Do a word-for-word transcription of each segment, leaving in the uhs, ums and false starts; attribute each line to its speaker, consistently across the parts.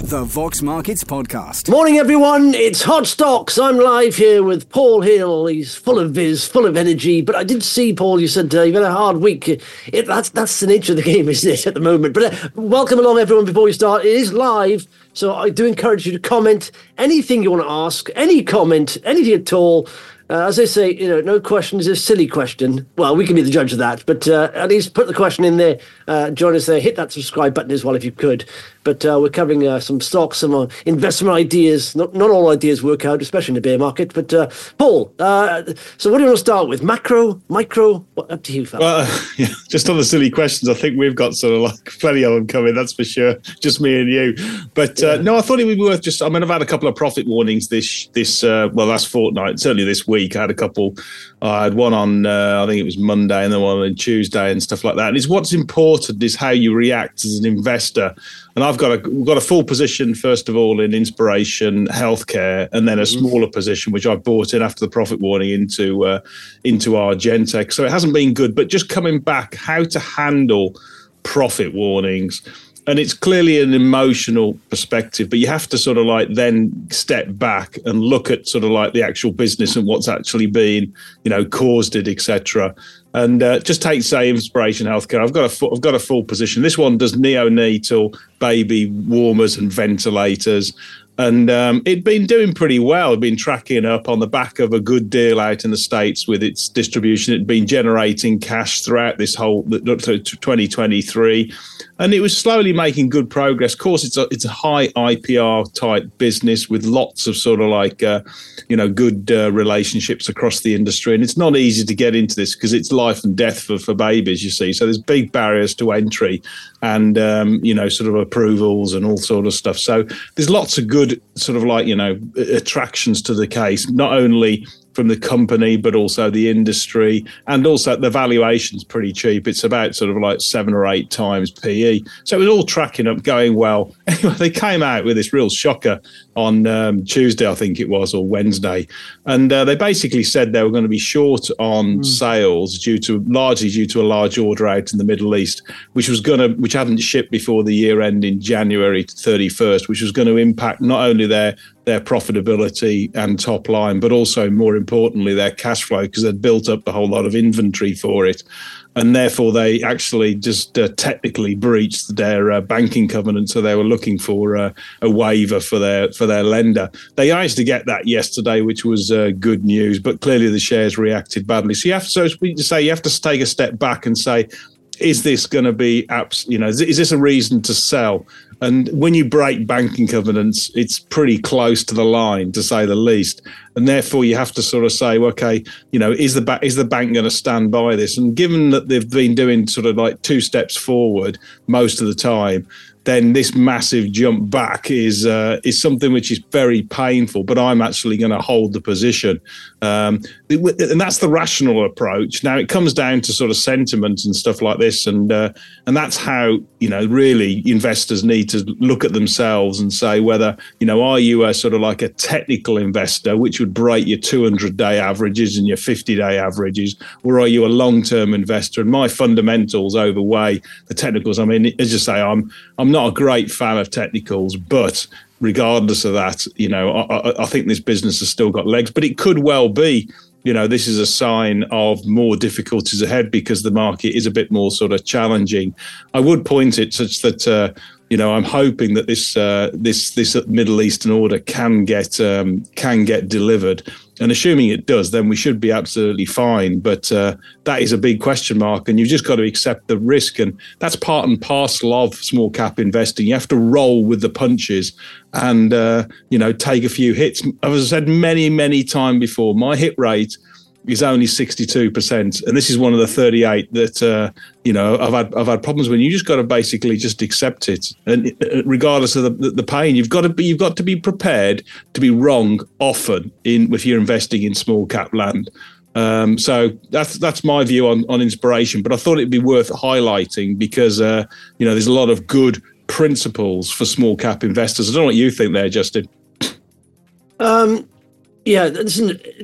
Speaker 1: The Vox Markets Podcast.
Speaker 2: Morning, everyone. It's Hot Stocks. I'm live here with Paul Hill. He's full of viz, full of energy. But I did see, Paul, you said uh, you've had a hard week. It, that's that's the nature of the game, isn't it, at the moment? But uh, welcome along, everyone, before we start. It is live, so I do encourage you to comment anything you want to ask, any comment, anything at all. Uh, as I say, you know, no question is a silly question. Well, we can be the judge of that, but uh, at least put the question in there. Uh, join us there. Hit that subscribe button as well if you could. But uh, we're covering uh, some stocks, some uh, investment ideas. Not not all ideas work out, especially in the bear market. But uh, Paul, uh, so what do you want to start with? Macro, micro? What, up to you, fella.
Speaker 3: Well, uh, yeah, just on the silly questions, I think we've got sort of like plenty of them coming. That's for sure. Just me and you. But uh, yeah. no, I thought it would be worth just. I mean, I've had a couple of profit warnings this this uh, well last fortnight. Certainly this week, I had a couple. I had one on uh, I think it was Monday, and then one on Tuesday, and stuff like that. And it's what's important is how you react as an investor. And I've got a we've got a full position, first of all, in Inspiration Healthcare, and then a smaller position, which I bought in after the profit warning into uh, into Argentex. So it hasn't been good, but just coming back, how to handle profit warnings. And it's clearly an emotional perspective, but you have to sort of like then step back and look at sort of like the actual business and what's actually been, you know, caused it, et cetera. And uh, just take, say, Inspiration Healthcare. I've got a full, I've got a full position. This one does neonatal baby warmers and ventilators. And um, it'd been doing pretty well. It'd been tracking up on the back of a good deal out in the States with its distribution. It'd been generating cash throughout this whole twenty twenty-three. And it was slowly making good progress. Of course, it's a it's a high I P R type business with lots of sort of like, uh, you know, good uh, relationships across the industry. And it's not easy to get into this because it's life and death for, for babies, you see. So there's big barriers to entry and, um, you know, sort of approvals and all sort of stuff. So there's lots of good sort of like, you know, attractions to the case, not only from the company, but also the industry, and also the valuation's pretty cheap. It's about sort of like seven or eight times P E. So it was all tracking up, going well. Anyway, they came out with this real shocker on um, Tuesday, I think it was, or Wednesday. And uh, they basically said they were going to be short on mm. sales due to largely due to a large order out in the Middle East, which was going to, which hadn't shipped before the year end in January thirty-first, which was going to impact not only their their profitability and top line, but also more importantly, their cash flow, because they'd built up a whole lot of inventory for it. And therefore, they actually just uh, technically breached their uh, banking covenant. So they were looking for uh, a waiver for their for their lender. They managed to get that yesterday, which was uh, good news. But clearly, the shares reacted badly. So you have to, so to say, you have to take a step back and say, is this going to be, you know, is this a reason to sell? And when you break banking covenants, it's pretty close to the line, to say the least. And therefore, you have to sort of say, well, okay, you know, is the ba- is the bank going to stand by this? And given that they've been doing sort of like two steps forward most of the time, then this massive jump back is uh, is something which is very painful. But I'm actually going to hold the position, um, and that's the rational approach. Now it comes down to sort of sentiment and stuff like this, and uh, and that's how, you know, really investors need to look at themselves and say whether, you know, are you a sort of like a technical investor, which would break your two hundred day averages and your fifty day averages, or are you a long term investor? And my fundamentals overweigh the technicals. I mean, as you say, I'm I'm not. Not a great fan of technicals, but regardless of that, you know, I, I think this business has still got legs. But it could well be, you know, this is a sign of more difficulties ahead because the market is a bit more sort of challenging. I would point it such that, uh, you know, I'm hoping that this uh, this this Middle Eastern order can get um, can get delivered. And assuming it does, then we should be absolutely fine. But uh, that is a big question mark, and you've just got to accept the risk. And that's part and parcel of small cap investing. You have to roll with the punches and, uh, you know, take a few hits. As I said many, many times before, my hit rate is only sixty-two percent. And this is one of the thirty-eight that, uh, you know, I've had I've had problems with. You just got to basically just accept it. And regardless of the, the pain, you've got to be you've got to be prepared to be wrong often in if you're investing in small cap land. Um, so that's that's my view on, on Inspiration. But I thought it'd be worth highlighting because, uh, you know, there's a lot of good principles for small cap investors. I don't know what you think there, Justin.
Speaker 2: Um, yeah, listen,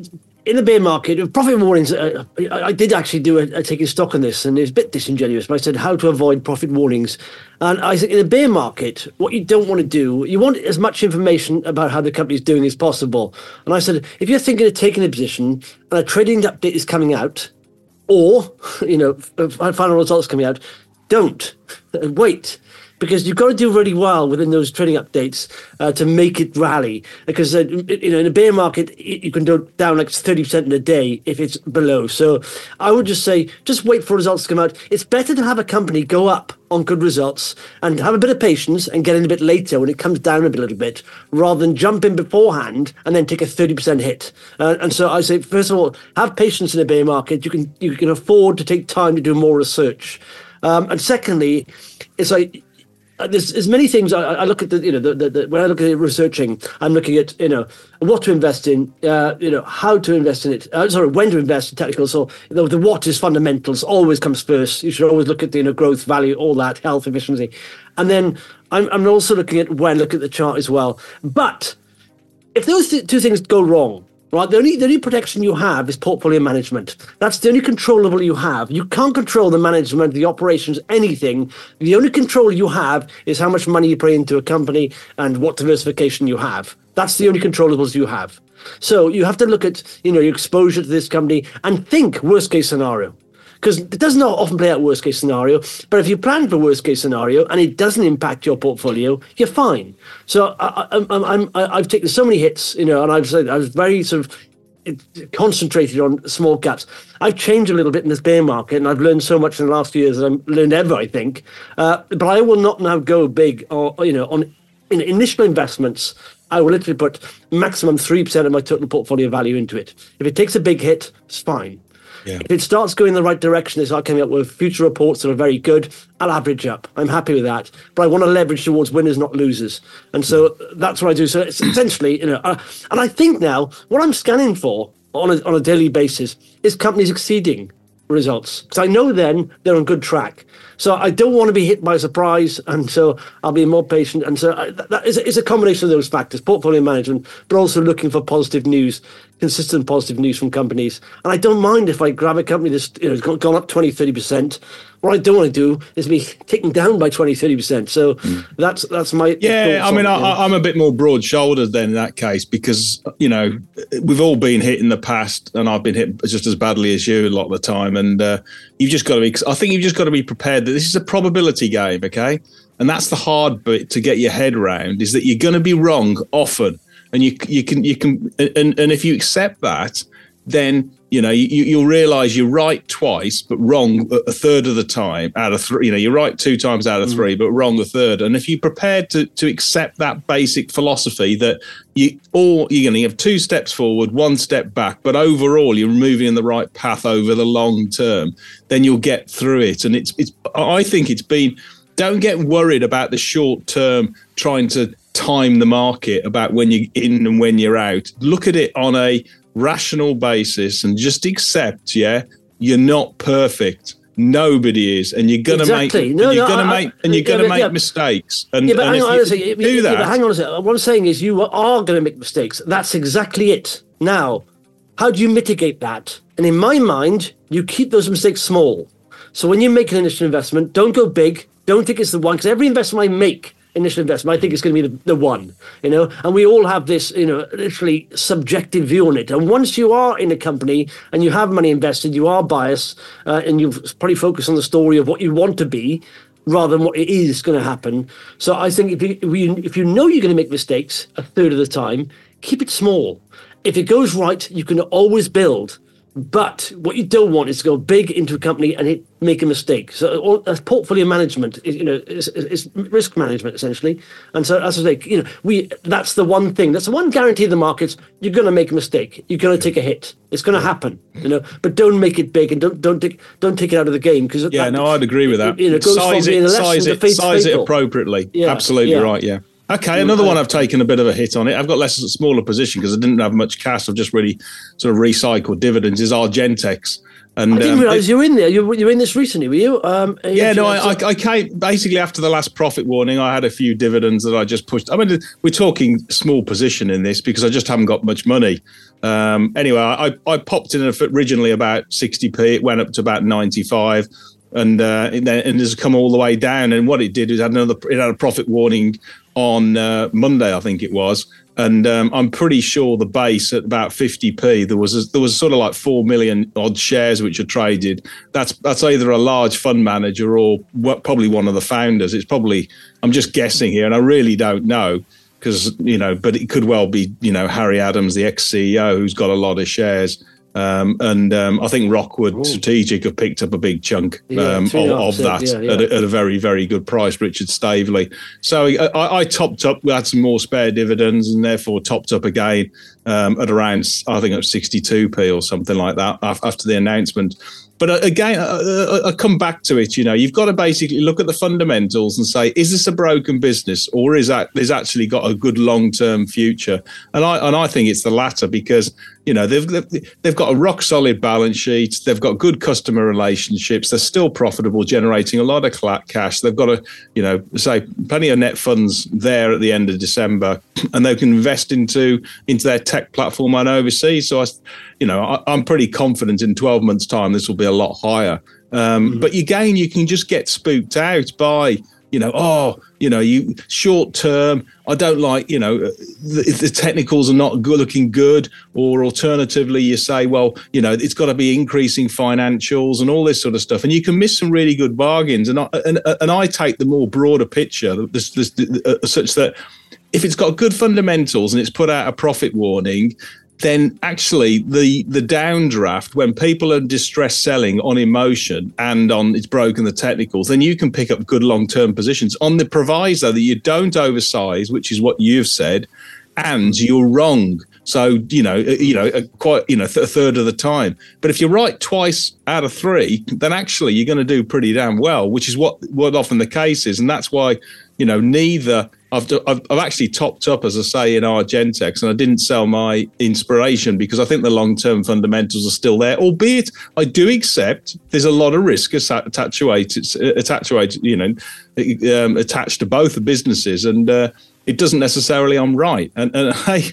Speaker 2: in the bear market, profit warnings, uh, I, I did actually do a, a taking stock on this, and it was a bit disingenuous, but I said how to avoid profit warnings. And I think in a bear market, what you don't want to do, you want as much information about how the company is doing as possible. And I said, if you're thinking of taking a position and a trading update is coming out, or, you know, final results coming out, don't. Wait. Because you've got to do really well within those trading updates uh, to make it rally. Because, uh, you know, in a bear market, you can go down like thirty percent in a day if it's below. So I would just say, just wait for results to come out. It's better to have a company go up on good results and have a bit of patience and get in a bit later when it comes down a little bit, rather than jump in beforehand and then take a thirty percent hit. Uh, and so I say, first of all, have patience in a bear market. You can, you can afford to take time to do more research. Um, and secondly, it's like, Uh, there's, there's many things I, I look at the you know the, the, the when I look at it researching, I'm looking at you know what to invest in, uh, you know how to invest in it, uh, sorry when to invest in technical. So the, the what is fundamentals always comes first. You should always look at the you know growth, value, all that, health, efficiency, and then I'm I'm also looking at when look at the chart as well. But if those th- two things go wrong. Right, the only the only protection you have is portfolio management. That's the only controllable you have. You can't control the management, the operations, anything. The only control you have is how much money you pay into a company and what diversification you have. That's the only controllables you have. So you have to look at you know your exposure to this company and think worst case scenario. Because it does not often play out worst case scenario, but if you plan for worst case scenario and it doesn't impact your portfolio, you're fine. So I, I, I'm, I'm, I've taken so many hits, you know, and I've said I was very sort of concentrated on small caps. I've changed a little bit in this bear market, and I've learned so much in the last few years that I've learned ever, I think. Uh, but I will not now go big, or you know, on in initial investments. I will literally put maximum three percent of my total portfolio value into it. If it takes a big hit, it's fine. Yeah. If it starts going in the right direction, they start coming up with future reports that are very good, I'll average up. I'm happy with that. But I want to leverage towards winners, not losers. And so that's what I do. So it's essentially, you know, uh, and I think now what I'm scanning for on a, on a daily basis is companies exceeding results. Because I know then they're on good track. So I don't want to be hit by a surprise, and so I'll be more patient. And so I, that is a, it's a combination of those factors, portfolio management, but also looking for positive news, consistent positive news from companies. And I don't mind if I grab a company that's you know gone, gone up twenty, thirty percent. What I don't want to do is be taken down by twenty, thirty percent. So mm. that's that's my
Speaker 3: yeah. I mean, I,
Speaker 2: you know.
Speaker 3: I'm a bit more broad-shouldered then in that case, because you know we've all been hit in the past, and I've been hit just as badly as you a lot of the time. And uh, you've just got to be. I think you've just got to be prepared that this is a probability game, okay? And that's the hard bit to get your head around, is that you're going to be wrong often, and you you can you can and and if you accept that, then you know you, you'll realize you're right twice but wrong a third of the time out of three. You know, you're right two times out of three but wrong a third. And if you're prepared to to accept that basic philosophy that you all you're going to have two steps forward, one step back, but overall you're moving in the right path over the long term, then you'll get through it. And it's it's I think it's been, don't get worried about the short term trying to time the market about when you're in and when you're out. Look at it on a rational basis and just accept, yeah, you're not perfect. Nobody is, and you're gonna
Speaker 2: exactly.
Speaker 3: make,
Speaker 2: no,
Speaker 3: and you're
Speaker 2: no,
Speaker 3: gonna
Speaker 2: I,
Speaker 3: make, and you're
Speaker 2: yeah,
Speaker 3: gonna
Speaker 2: yeah,
Speaker 3: make
Speaker 2: yeah.
Speaker 3: mistakes. And,
Speaker 2: yeah, but
Speaker 3: and
Speaker 2: hang
Speaker 3: if
Speaker 2: on,
Speaker 3: you
Speaker 2: a second.
Speaker 3: do
Speaker 2: yeah,
Speaker 3: that,
Speaker 2: but hang on a second. What I'm saying is, you are going to make mistakes. That's exactly it. Now, how do you mitigate that? And in my mind, you keep those mistakes small. So when you make an initial investment, don't go big. Don't think it's the one, because every investment I make. Initial investment, I think it's going to be the, the one, you know, and we all have this, you know, literally subjective view on it. And once you are in a company and you have money invested, you are biased, uh, and you probably focus on the story of what you want to be rather than what it is going to happen. So I think if you, if you, if you know you're going to make mistakes a third of the time, keep it small. If it goes right, you can always build. But what you don't want is to go big into a company and it, make a mistake. So all, that's portfolio management, you know, is, is risk management essentially. And so as I say, you know, we that's the one thing, that's the one guarantee of the markets. You're going to make a mistake. You're going to take a hit. It's going to happen, you know. But don't make it big and don't don't take don't take it out of the game, because
Speaker 3: yeah,
Speaker 2: that,
Speaker 3: no, I'd agree with that.
Speaker 2: You know, goes
Speaker 3: size
Speaker 2: from being
Speaker 3: it,
Speaker 2: a lesson
Speaker 3: size
Speaker 2: to
Speaker 3: it,
Speaker 2: faith
Speaker 3: size
Speaker 2: fatal.
Speaker 3: it appropriately.
Speaker 2: Yeah,
Speaker 3: absolutely
Speaker 2: yeah.
Speaker 3: right. Yeah. Okay, another one I've taken a bit of a hit on it. I've got less smaller position because I didn't have much cash. I've just really sort of recycled dividends. Is Argentex, And
Speaker 2: I didn't
Speaker 3: um,
Speaker 2: realise you were in there. You were, you were in this recently, were you? Um,
Speaker 3: yeah, no, I,
Speaker 2: so-
Speaker 3: I, I came basically after the last profit warning. I had a few dividends that I just pushed. I mean, we're talking small position in this because I just haven't got much money. Um, anyway, I, I popped in originally about sixty p. It went up to about ninety-five, and uh, and then it's come all the way down. And what it did is it had another. It had a profit warning on uh, Monday, I think it was. And um, I'm pretty sure the base at about fifty p, there was a, there was sort of like four million odd shares which are traded. That's that's either a large fund manager or what, probably one of the founders. It's probably, I'm just guessing here, and I really don't know because, you know, but it could well be, you know, Harry Adams, the ex-C E O, who's got a lot of shares. Um, and um, I think Rockwood Ooh. Strategic have picked up a big chunk um, yeah, of, of that yeah, yeah. At, a, at a very, very good price, Richard Staveley. So I, I topped up, we had some more spare dividends and therefore topped up again um, at around, I think it was sixty-two p or something like that after the announcement. But again, I come back to it, you know, you've got to basically look at the fundamentals and say, is this a broken business or is that is actually got a good long-term future? And I and I think it's the latter because, you know, they've they've got a rock solid balance sheet. They've got good customer relationships. They're still profitable, generating a lot of cash. They've got a, you know, say plenty of net funds there at the end of December, and they can invest into into their tech platform and overseas. So I, you know, I, I'm pretty confident in twelve months' time this will be a lot higher. Um, mm-hmm. But again, you can just get spooked out by, you know, oh, you know, you short term. I don't like, you know, the, the technicals are not good, looking good. Or alternatively, you say, well, you know, it's got to be increasing financials and all this sort of stuff. And you can miss some really good bargains. And I, and, and I take the more broader picture, this, this, uh, such that if it's got good fundamentals and it's put out a profit warning, then actually the the downdraft, when people are distress selling on emotion and on it's broken the technicals, then you can pick up good long-term positions on the proviso that you don't oversize, which is what you've said, and you're wrong. So, you know, you know, quite, you know, a third of the time. But if you're right twice out of three, then actually you're going to do pretty damn well, which is what, what often the case is. And that's why, you know, neither I've, I've I've actually topped up, as I say, in Argentex, and I didn't sell my Inspiration because I think the long-term fundamentals are still there, albeit I do accept there's a lot of risk attached, attached, you know, um, attached to both the businesses, and uh, it doesn't necessarily I'm right, and, and I,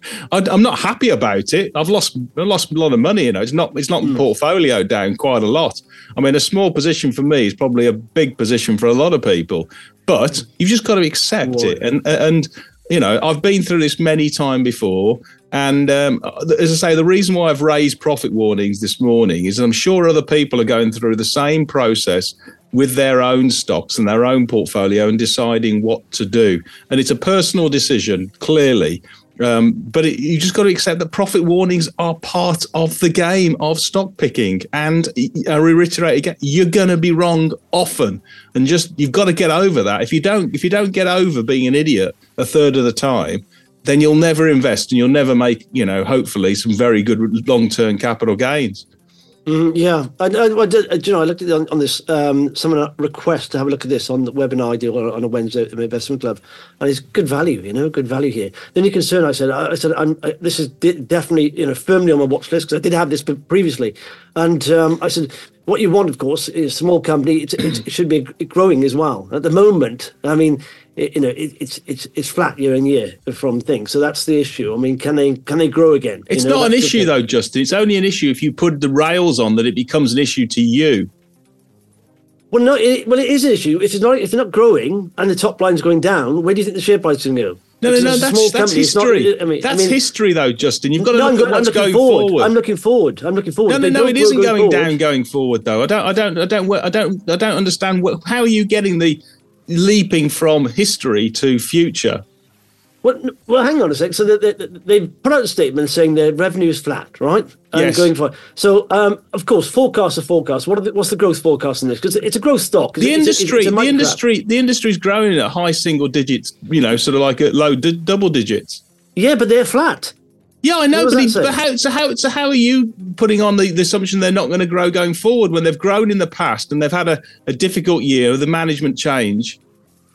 Speaker 3: I'm not happy about it. I've lost I've lost a lot of money. You know, it's not it's not mm. portfolio down quite a lot. I mean, a small position for me is probably a big position for a lot of people, but you've just got to accept Whoa. it. And and you know, I've been through this many times before. And um, as I say, the reason why I've raised profit warnings this morning is I'm sure other people are going through the same process with their own stocks and their own portfolio and deciding what to do. And it's a personal decision, clearly. Um, but it, you just got to accept that profit warnings are part of the game of stock picking. And I reiterate again, you're going to be wrong often. And just you've got to get over that. If you don't, if you don't get over being an idiot a third of the time, then you'll never invest and you'll never make, you know, hopefully some very good long-term capital gains.
Speaker 2: Mm, yeah, I, I, I did, you know, I looked at it on, on this. Um, someone request to have a look at this on the webinar I do on a Wednesday at the Investment Club, and it's good value, you know, good value here. The only concern I said, I said, I'm, I, this is de- definitely, you know, firmly on my watch list because I did have this previously, and um, I said, what you want, of course, is a small company. It's, it's, it should be growing as well. At the moment, I mean, it, you know, it, it's it's it's flat year on year from things. So that's the issue. I mean, can they can they grow again?
Speaker 3: It's
Speaker 2: you know,
Speaker 3: not an issue though, Justin. It's only an issue if you put the rails on that it becomes an issue to you.
Speaker 2: Well, no, it, well, it is an issue. If it's not if it's not growing and the top line's going down, where do you think the share price is going to go?
Speaker 3: No, no, no, that's, that's history. Not, I mean, that's I mean, history, though, Justin. You've got to no, look I'm, at what's going
Speaker 2: forward.
Speaker 3: forward.
Speaker 2: I'm looking forward. I'm looking forward.
Speaker 3: No, no, no, it isn't going, going down going forward, though. I don't, I don't, I don't, I don't, I don't understand. What, how are you getting the leaping from history to future?
Speaker 2: Well, well, hang on a sec. So they, they, they put out a statement saying their revenue is flat, right? And
Speaker 3: yes.
Speaker 2: Going for so, um, of course, forecasts are forecasts. What are the, what's the growth forecast in this? Because it's a growth stock.
Speaker 3: The
Speaker 2: it's,
Speaker 3: industry,
Speaker 2: it's a, it's a
Speaker 3: the industry, the industry is growing at high single digits. You know, sort of like at low d- double digits.
Speaker 2: Yeah, but they're flat.
Speaker 3: Yeah, I know,
Speaker 2: what
Speaker 3: but, he,
Speaker 2: but
Speaker 3: how, so how so how are you putting on the, the assumption they're not going to grow going forward when they've grown in the past and they've had a, a difficult year with the management change?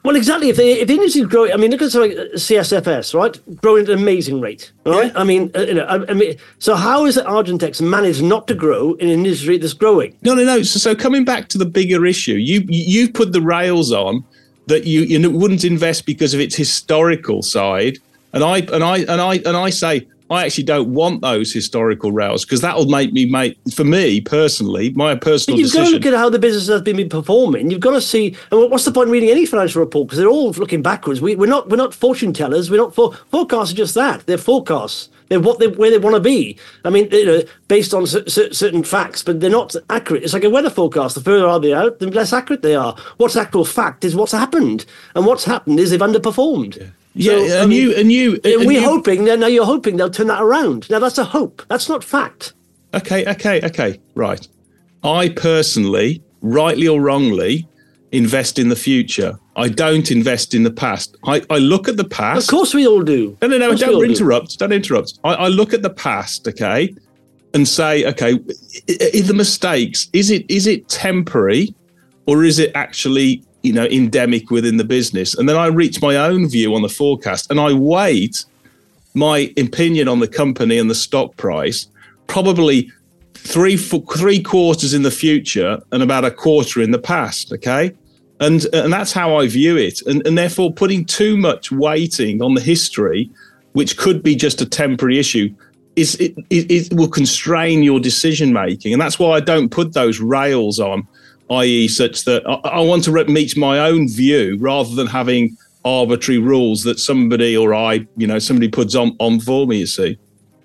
Speaker 2: Well, exactly. If, they, if the industry is growing, I mean, look at something like C S F S, right? Growing at an amazing rate, right? Yeah. I mean, uh, you know, I, I mean, so how is it Argentex managed not to grow in an industry that's growing?
Speaker 3: No, no, no. So, so coming back to the bigger issue, you you put the rails on that you you wouldn't invest because of its historical side, and I and I and I and I say I actually don't want those historical rails because that'll make me make for me personally my personal
Speaker 2: but you've
Speaker 3: decision.
Speaker 2: Got to look at how the business has been performing. You've got to see. And what's the point in reading any financial report because they're all looking backwards. We, we're not we're not fortune tellers. We're not for, forecasts are just that. They're forecasts. They're what they where they want to be. I mean, you know, based on c- c- certain facts, but they're not accurate. It's like a weather forecast. The further are they out, the less accurate they are. What's actual fact is what's happened, and what's happened is they've underperformed.
Speaker 3: Yeah. Yeah,
Speaker 2: so,
Speaker 3: and,
Speaker 2: I mean,
Speaker 3: you, and you and
Speaker 2: we're
Speaker 3: you,
Speaker 2: hoping. Now you're hoping they'll turn that around. Now that's a hope. That's not fact.
Speaker 3: Okay, okay, okay. Right. I personally, rightly or wrongly, invest in the future. I don't invest in the past. I, I look at the past.
Speaker 2: Of course, we all do.
Speaker 3: No, no, no. Don't interrupt.
Speaker 2: Do.
Speaker 3: Don't interrupt. I, I look at the past, okay, and say, okay, is the mistakes is it is it temporary, or is it actually, you know, endemic within the business? And then I reach my own view on the forecast and I weight my opinion on the company and the stock price probably three three quarters in the future and about a quarter in the past, okay? And and that's how I view it. And, and therefore putting too much weighting on the history, which could be just a temporary issue, is it, it, it will constrain your decision making. And that's why I don't put those rails on, that is such that I, I want to meet my own view rather than having arbitrary rules that somebody or I, you know, somebody puts on, on for me, you see.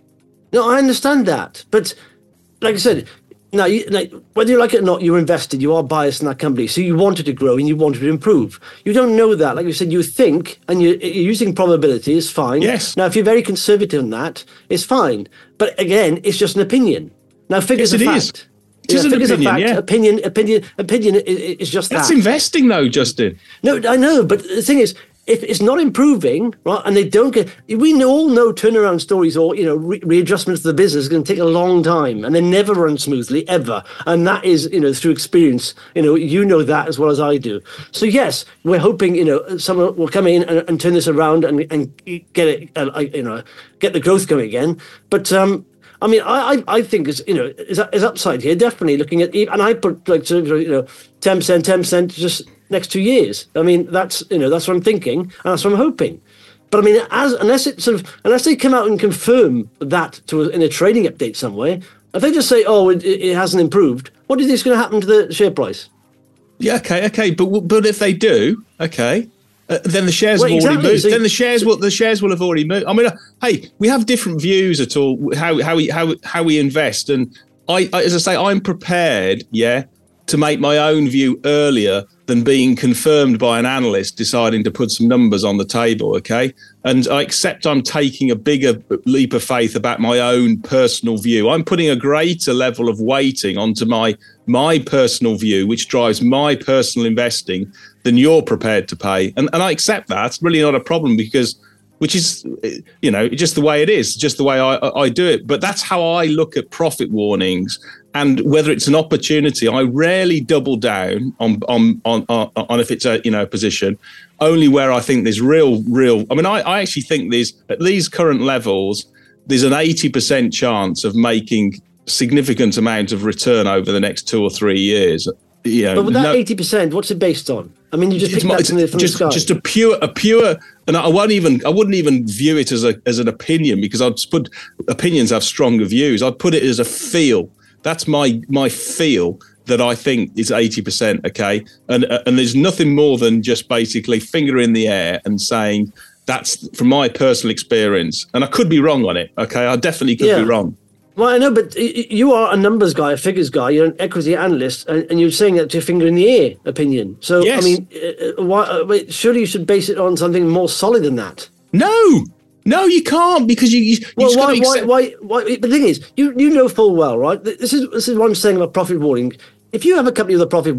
Speaker 2: No, I understand that. But like I said, now, you, like, whether you like it or not, you're invested, you are biased in that company. So you want it to grow and you want it to improve. You don't know that. Like you said, you think and you're, you're using probability is fine.
Speaker 3: Yes.
Speaker 2: Now, if you're very conservative in that, it's fine. But again, it's just an opinion. Now, figures
Speaker 3: yes,
Speaker 2: are
Speaker 3: it
Speaker 2: fact.
Speaker 3: Is. It is
Speaker 2: yeah,
Speaker 3: an
Speaker 2: figures
Speaker 3: opinion,
Speaker 2: are fact.
Speaker 3: yeah.
Speaker 2: Opinion, opinion, opinion is just
Speaker 3: That's
Speaker 2: that.
Speaker 3: That's investing, though, Justin.
Speaker 2: No, I know, but the thing is, if it's not improving, right, and they don't get, we know, all know turnaround stories or, you know, re- readjustments to the business is going to take a long time and they never run smoothly, ever. And that is, you know, through experience, you know, you know that as well as I do. So, yes, we're hoping, you know, someone will come in and, and turn this around and, and get it, uh, you know, get the growth going again. But, um, I mean, I, I think is you know is is upside here definitely looking at, and I put like sort of, you know ten percent, ten percent just next two years. I mean that's you know that's what I'm thinking and that's what I'm hoping. But I mean, as unless it sort of unless they come out and confirm that to a, in a trading update somewhere, if they just say oh it, it hasn't improved, what do you think is going to happen to the share price?
Speaker 3: Yeah, okay, okay, but but if they do, okay. Uh, then the shares
Speaker 2: well,
Speaker 3: have
Speaker 2: exactly.
Speaker 3: already moved.
Speaker 2: So,
Speaker 3: then the shares will the shares will have already moved. I mean, uh, hey, we have different views at all how how we how how we invest, and I, I as I say, I'm prepared, yeah, to make my own view earlier than being confirmed by an analyst deciding to put some numbers on the table. Okay, and I accept I'm taking a bigger leap of faith about my own personal view. I'm putting a greater level of weighting onto my my personal view, which drives my personal investing, than you're prepared to pay. And and I accept that. It's really not a problem because, which is, you know, just the way it is, just the way I, I do it. But that's how I look at profit warnings. And whether it's an opportunity, I rarely double down on on on, on, on if it's a, you know, a position, only where I think there's real, real. I mean, I, I actually think there's, at these current levels, there's an eighty percent chance of making significant amount of return over the next two or three years. You know,
Speaker 2: but with that
Speaker 3: no,
Speaker 2: eighty percent, what's it based on? I mean, you just pick that from, the, from
Speaker 3: just,
Speaker 2: the sky.
Speaker 3: Just a pure, a pure, and I won't even, I wouldn't even view it as a as an opinion because I'd put opinions have stronger views. I'd put it as a feel. That's my my feel that I think is eighty percent. Okay, and and there's nothing more than just basically finger in the air and saying that's from my personal experience, and I could be wrong on it. Okay, I definitely could
Speaker 2: yeah.
Speaker 3: be wrong.
Speaker 2: Well, I know, but you are a numbers guy, a figures guy. You're an equity analyst, and, and you're saying that to your finger in the air opinion. So,
Speaker 3: yes.
Speaker 2: I mean, uh, why, uh, wait, surely you should base it on something more solid than that.
Speaker 3: No, no, you can't because you. you, you
Speaker 2: well,
Speaker 3: just
Speaker 2: why,
Speaker 3: got to accept-
Speaker 2: why, why, why? The thing is, you you know full well, right? This is this is what I'm saying about profit warning. If you have a company with a profit warning,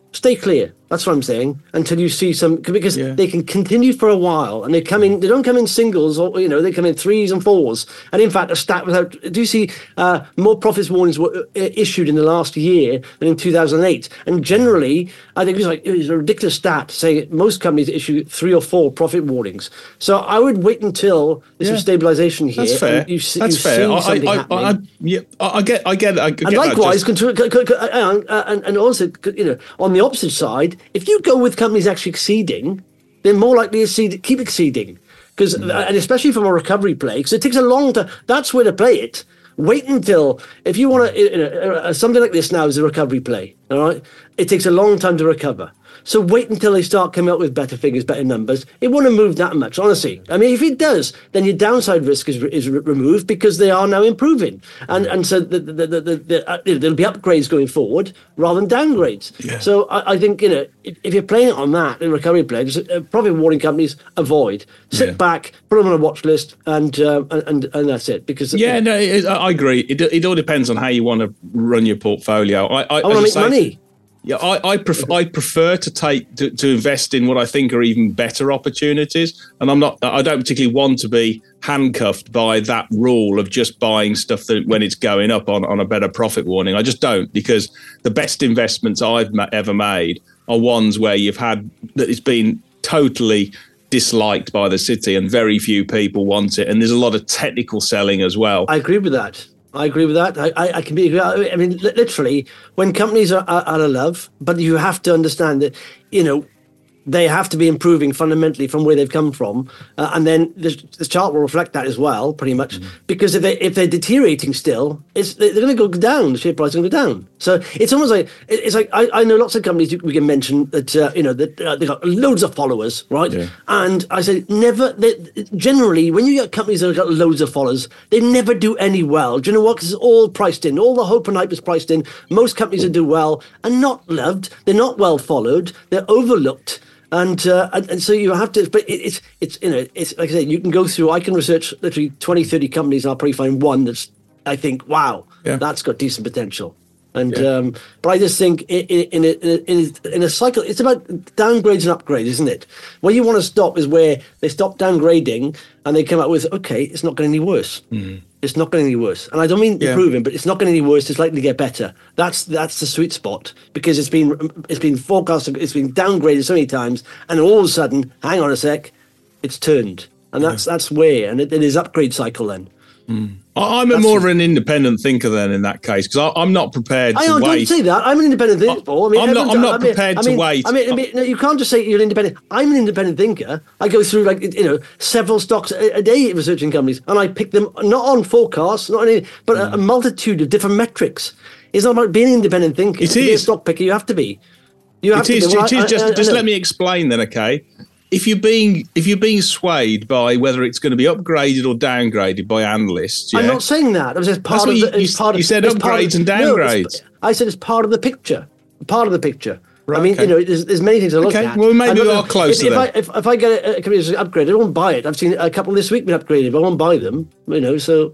Speaker 2: stay clear. That's what I'm saying. Until you see some, because
Speaker 3: Yeah.
Speaker 2: they can continue for a while, and they come in. They don't come in singles, or you know, they come in threes and fours. And in fact, a stat without. Do you see uh, more profits warnings were uh, issued in the last year than in two thousand eight? And generally, I think it was like it was a ridiculous stat to say most companies issue three or four profit warnings. So I would wait until there's
Speaker 3: Yeah.
Speaker 2: some stabilisation here.
Speaker 3: That's fair.
Speaker 2: And you, see-
Speaker 3: That's
Speaker 2: you
Speaker 3: fair.
Speaker 2: see
Speaker 3: I,
Speaker 2: something
Speaker 3: I,
Speaker 2: happening.
Speaker 3: I, I, yeah, I I get, I get it. I get
Speaker 2: And
Speaker 3: that,
Speaker 2: likewise,
Speaker 3: just-
Speaker 2: contr- co- co- co- uh, uh, and, and also, you know, on the opposite side, if you go with companies actually exceeding, they're more likely to exceed, keep exceeding. Because,
Speaker 3: Mm.
Speaker 2: and especially from a recovery play, because it takes a long time. That's where to play it. Wait until, if you want to, you know, uh, something like this now is a recovery play, all right? It takes a long time to recover. So wait until they start coming up with better figures, better numbers. It won't have moved that much, honestly. I mean, if it does, then your downside risk is, is re- removed because they are now improving. And and so the, the, the, the, the, uh, there'll be upgrades going forward rather than downgrades.
Speaker 3: Yeah.
Speaker 2: So I, I think, you know, if, if you're playing it on that in recovery play, just, uh, profit warning companies, avoid. Sit
Speaker 3: Yeah.
Speaker 2: back, put them on a watch list, and uh, and, and that's it. Because
Speaker 3: Yeah, no, it, I I agree. It, it all depends on how you want to run your portfolio. I, I,
Speaker 2: I want to make money.
Speaker 3: Yeah, I I, pref- I prefer to take to, to invest in what I think are even better opportunities, and I'm not. I don't particularly want to be handcuffed by that rule of just buying stuff that when it's going up on, on a better profit warning. I just don't, because the best investments I've ma- ever made are ones where you've had that it's been totally disliked by the city and very few people want it, and there's a lot of technical selling as well.
Speaker 2: I agree with that. I agree with that. I, I, I can be. I mean, li- literally, when companies are are out of love, but you have to understand that, you know, they have to be improving fundamentally from where they've come from, uh, and then the, the chart will reflect that as well, pretty much. Mm-hmm. Because if they if they're deteriorating still, it's they're going to go down. The share price is going to go down. So it's almost like it's like I, I know lots of companies we can mention that uh, you know that uh, they got loads of followers, right? Yeah. And I say never. They, generally, when you get companies that have got loads of followers, they never do any well. Do you know what? Because it's all priced in. All the hope and hype is priced in. Most companies that do well are not loved. They're not well followed. They're overlooked. And, uh, and and so you have to, but it, it's it's you know it's like I said, you can go through. I can research literally twenty, thirty companies, and I'll probably find one that's I think, wow, yeah. that's got decent potential. And yeah. um, but I just think in in a, in, a, in a cycle, it's about downgrades and upgrades, isn't it? Where you want to stop is where they stop downgrading and they come out with, okay, it's not getting any worse. Mm. It's not getting any worse. And I don't mean yeah. improving, but it's not getting any worse. It's likely to get better. That's that's the sweet spot, because it's been it's been forecasted, it's been downgraded so many times, and all of a sudden, hang on a sec, it's turned, and that's yeah. that's where, and it, it is upgrade cycle then.
Speaker 3: Mm. I'm a That's more of an independent thinker then in that case, because I'm not prepared to
Speaker 2: I
Speaker 3: wait.
Speaker 2: don't say that. I'm an independent thinker, Paul. I mean,
Speaker 3: I'm not, I'm not
Speaker 2: I mean,
Speaker 3: prepared
Speaker 2: I mean,
Speaker 3: to wait.
Speaker 2: I mean, I mean, no, you can't just say you're independent. I'm an independent thinker. I go through, like, you know, several stocks a, a day researching companies, and I pick them not on forecasts, not any, but mm. a, a multitude of different metrics. It's not about being an independent thinker.
Speaker 3: It
Speaker 2: to
Speaker 3: is.
Speaker 2: be a stock picker, you have to be. You have
Speaker 3: it
Speaker 2: to
Speaker 3: is.
Speaker 2: be. Well,
Speaker 3: it is.
Speaker 2: I,
Speaker 3: just
Speaker 2: I, I,
Speaker 3: just
Speaker 2: I
Speaker 3: let me explain then, okay? If you're being if you're being swayed by whether it's going to be upgraded or downgraded by analysts, yeah?
Speaker 2: I'm not saying that. I was just part
Speaker 3: That's
Speaker 2: of
Speaker 3: what
Speaker 2: the,
Speaker 3: you,
Speaker 2: it's part
Speaker 3: you
Speaker 2: of,
Speaker 3: said upgrades
Speaker 2: of,
Speaker 3: and downgrades.
Speaker 2: No, I said it's part of the picture. Part of the picture.
Speaker 3: Right,
Speaker 2: I mean,
Speaker 3: okay.
Speaker 2: you know, there's, there's many things to look
Speaker 3: okay.
Speaker 2: at.
Speaker 3: Well, maybe we are
Speaker 2: if,
Speaker 3: closer
Speaker 2: if,
Speaker 3: then.
Speaker 2: I, if, if I get a, a company that's upgraded, I won't buy it. I've seen a couple this week been upgraded, but I won't buy them. You know, so.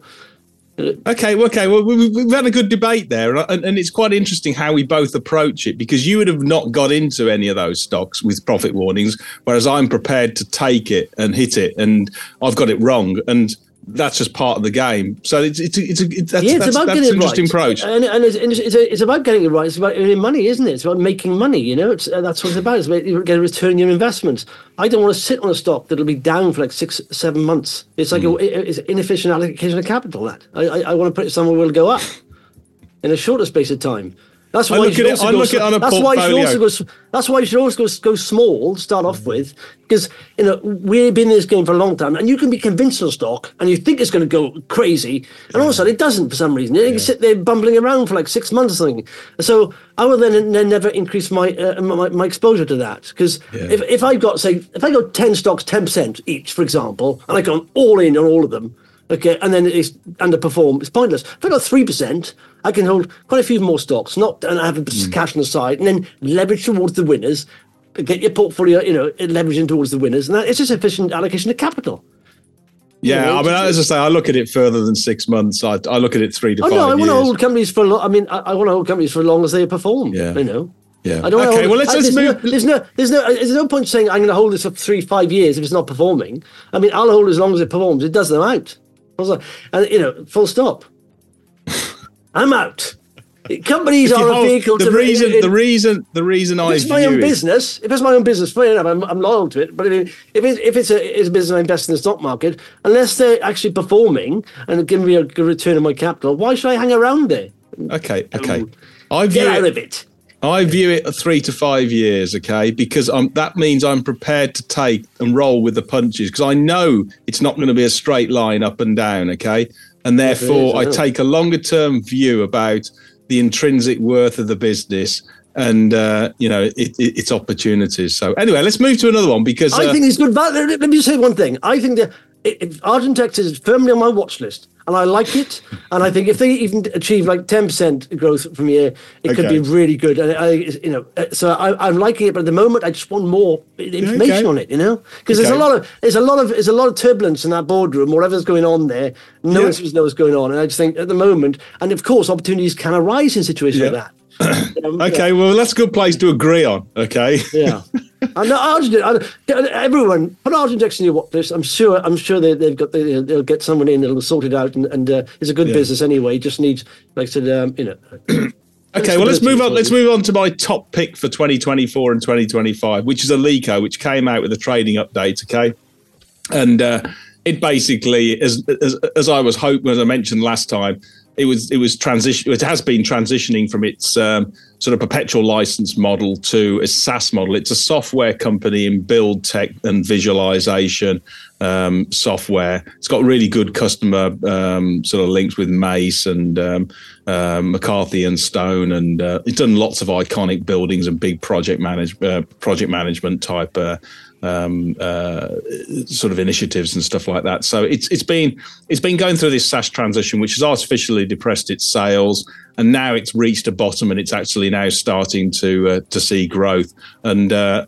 Speaker 3: Okay, well, okay. Well, we've had a good debate there, and, and it's quite interesting how we both approach it, because you would have not got into any of those stocks with profit warnings, whereas I'm prepared to take it and hit it, and I've got it wrong, and that's just part of the game. So it's it's it's, it's that's,
Speaker 2: yeah, it's
Speaker 3: that's,
Speaker 2: about
Speaker 3: that's
Speaker 2: getting
Speaker 3: an interesting
Speaker 2: it right.
Speaker 3: approach,
Speaker 2: and, and it's it's, it's about getting it right. It's about earning money, isn't it? It's about making money. You know, it's, uh, that's what it's about. It's about getting a return on your investments. I don't want to sit on a stock that'll be down for like six, seven months. It's like mm. a, it's inefficient allocation of capital. That I, I, I want to put it somewhere where it'll go up in a shorter space of time. That's why
Speaker 3: I
Speaker 2: you
Speaker 3: look
Speaker 2: should
Speaker 3: at
Speaker 2: also
Speaker 3: it, I
Speaker 2: go,
Speaker 3: look at it on a
Speaker 2: that's why you should
Speaker 3: portfolio.
Speaker 2: also go. That's why you should always go go small to start off with, because you know we've been in this game for a long time, and you can be convinced of stock, and you think it's going to go crazy, and all of a sudden it doesn't for some reason. You yeah. can sit there bumbling around for like six months or something. So I will then, then never increase my, uh, my my exposure to that, because yeah. if if I got say if I got ten stocks, ten percent each, for example, and I gone all in on all of them. Okay, and then it's underperformed. It's pointless. If I got three percent, I can hold quite a few more stocks, not and have mm. cash on the side, and then leverage towards the winners. Get your portfolio, you know, leveraging towards the winners, and that, it's just efficient allocation of capital.
Speaker 3: Yeah, you know, I mean, as I say, I look at it further than six months. I, I look at it three to
Speaker 2: oh,
Speaker 3: five
Speaker 2: no, I want
Speaker 3: years.
Speaker 2: to hold companies for. I mean, I, I want to hold companies for as long as they perform.
Speaker 3: Yeah.
Speaker 2: You know.
Speaker 3: Yeah.
Speaker 2: I don't
Speaker 3: okay.
Speaker 2: hold,
Speaker 3: Well, let's,
Speaker 2: I,
Speaker 3: let's
Speaker 2: there's
Speaker 3: move.
Speaker 2: No, there's no, there's no, there's no point saying I'm going to hold this up for three, five years if it's not performing. I mean, I'll hold as long as it performs. It does them out, and you know, full stop. I'm out. Companies are a vehicle
Speaker 3: the
Speaker 2: to
Speaker 3: reason.
Speaker 2: It,
Speaker 3: the reason. The reason I.
Speaker 2: If it's my own business. If it's my own business, fair enough. I'm, I'm loyal to it. But if it, if it's a, it's a business I invest in the stock market, unless they're actually performing and giving me a good return on my capital, why should I hang around there?
Speaker 3: Okay. Okay.
Speaker 2: Um,
Speaker 3: I view
Speaker 2: get out
Speaker 3: it,
Speaker 2: of it.
Speaker 3: I view it at three to five years. Okay, because I'm, that means I'm prepared to take and roll with the punches because I know it's not going to be a straight line up and down. Okay, and therefore I, I take a longer term view about the intrinsic worth of the business and uh, you know it, it, its opportunities. So anyway, let's move to another one because uh,
Speaker 2: I think it's good value. Let me just say one thing. I think that if Argentex is firmly on my watch list, and I like it, and I think if they even achieve like ten percent growth from here, it okay. could be really good. And I, you know, so I, I'm liking it, but at the moment I just want more information okay. on it. You know, because okay. there's a lot of there's a lot of there's a lot of turbulence in that boardroom. Whatever's going on there, no yeah. one seems to know what's going on. And I just think at the moment, and of course, opportunities can arise in situations yeah. like that. Um,
Speaker 3: okay,
Speaker 2: yeah.
Speaker 3: well, that's a good place to agree on. Okay.
Speaker 2: Yeah. I know Argent, everyone put Argentex in your watch list. I'm sure. I'm sure they, they've got. They, they'll get someone in that'll sort it out, and, and uh, it's a good yeah. business anyway. It just needs, like I said, um, you know.
Speaker 3: Okay, well, let's move on. Let's move on to my top pick for twenty twenty-four and twenty twenty-five, which is Alico, which came out with a trading update. Okay, and uh, it basically, as, as as I was hoping, as I mentioned last time, it was it was transition. It has been transitioning from its um, sort of perpetual license model to a SaaS model. It's a software company in build tech and visualization um, software. It's got really good customer um, sort of links with Mace and um, uh, McCarthy and Stone, and uh, it's done lots of iconic buildings and big project manage uh, project management type. Uh, Um, uh, sort of initiatives and stuff like that. So it's it's been it's been going through this SaaS transition, which has artificially depressed its sales, and now it's reached a bottom, and it's actually now starting to uh, to see growth. And uh,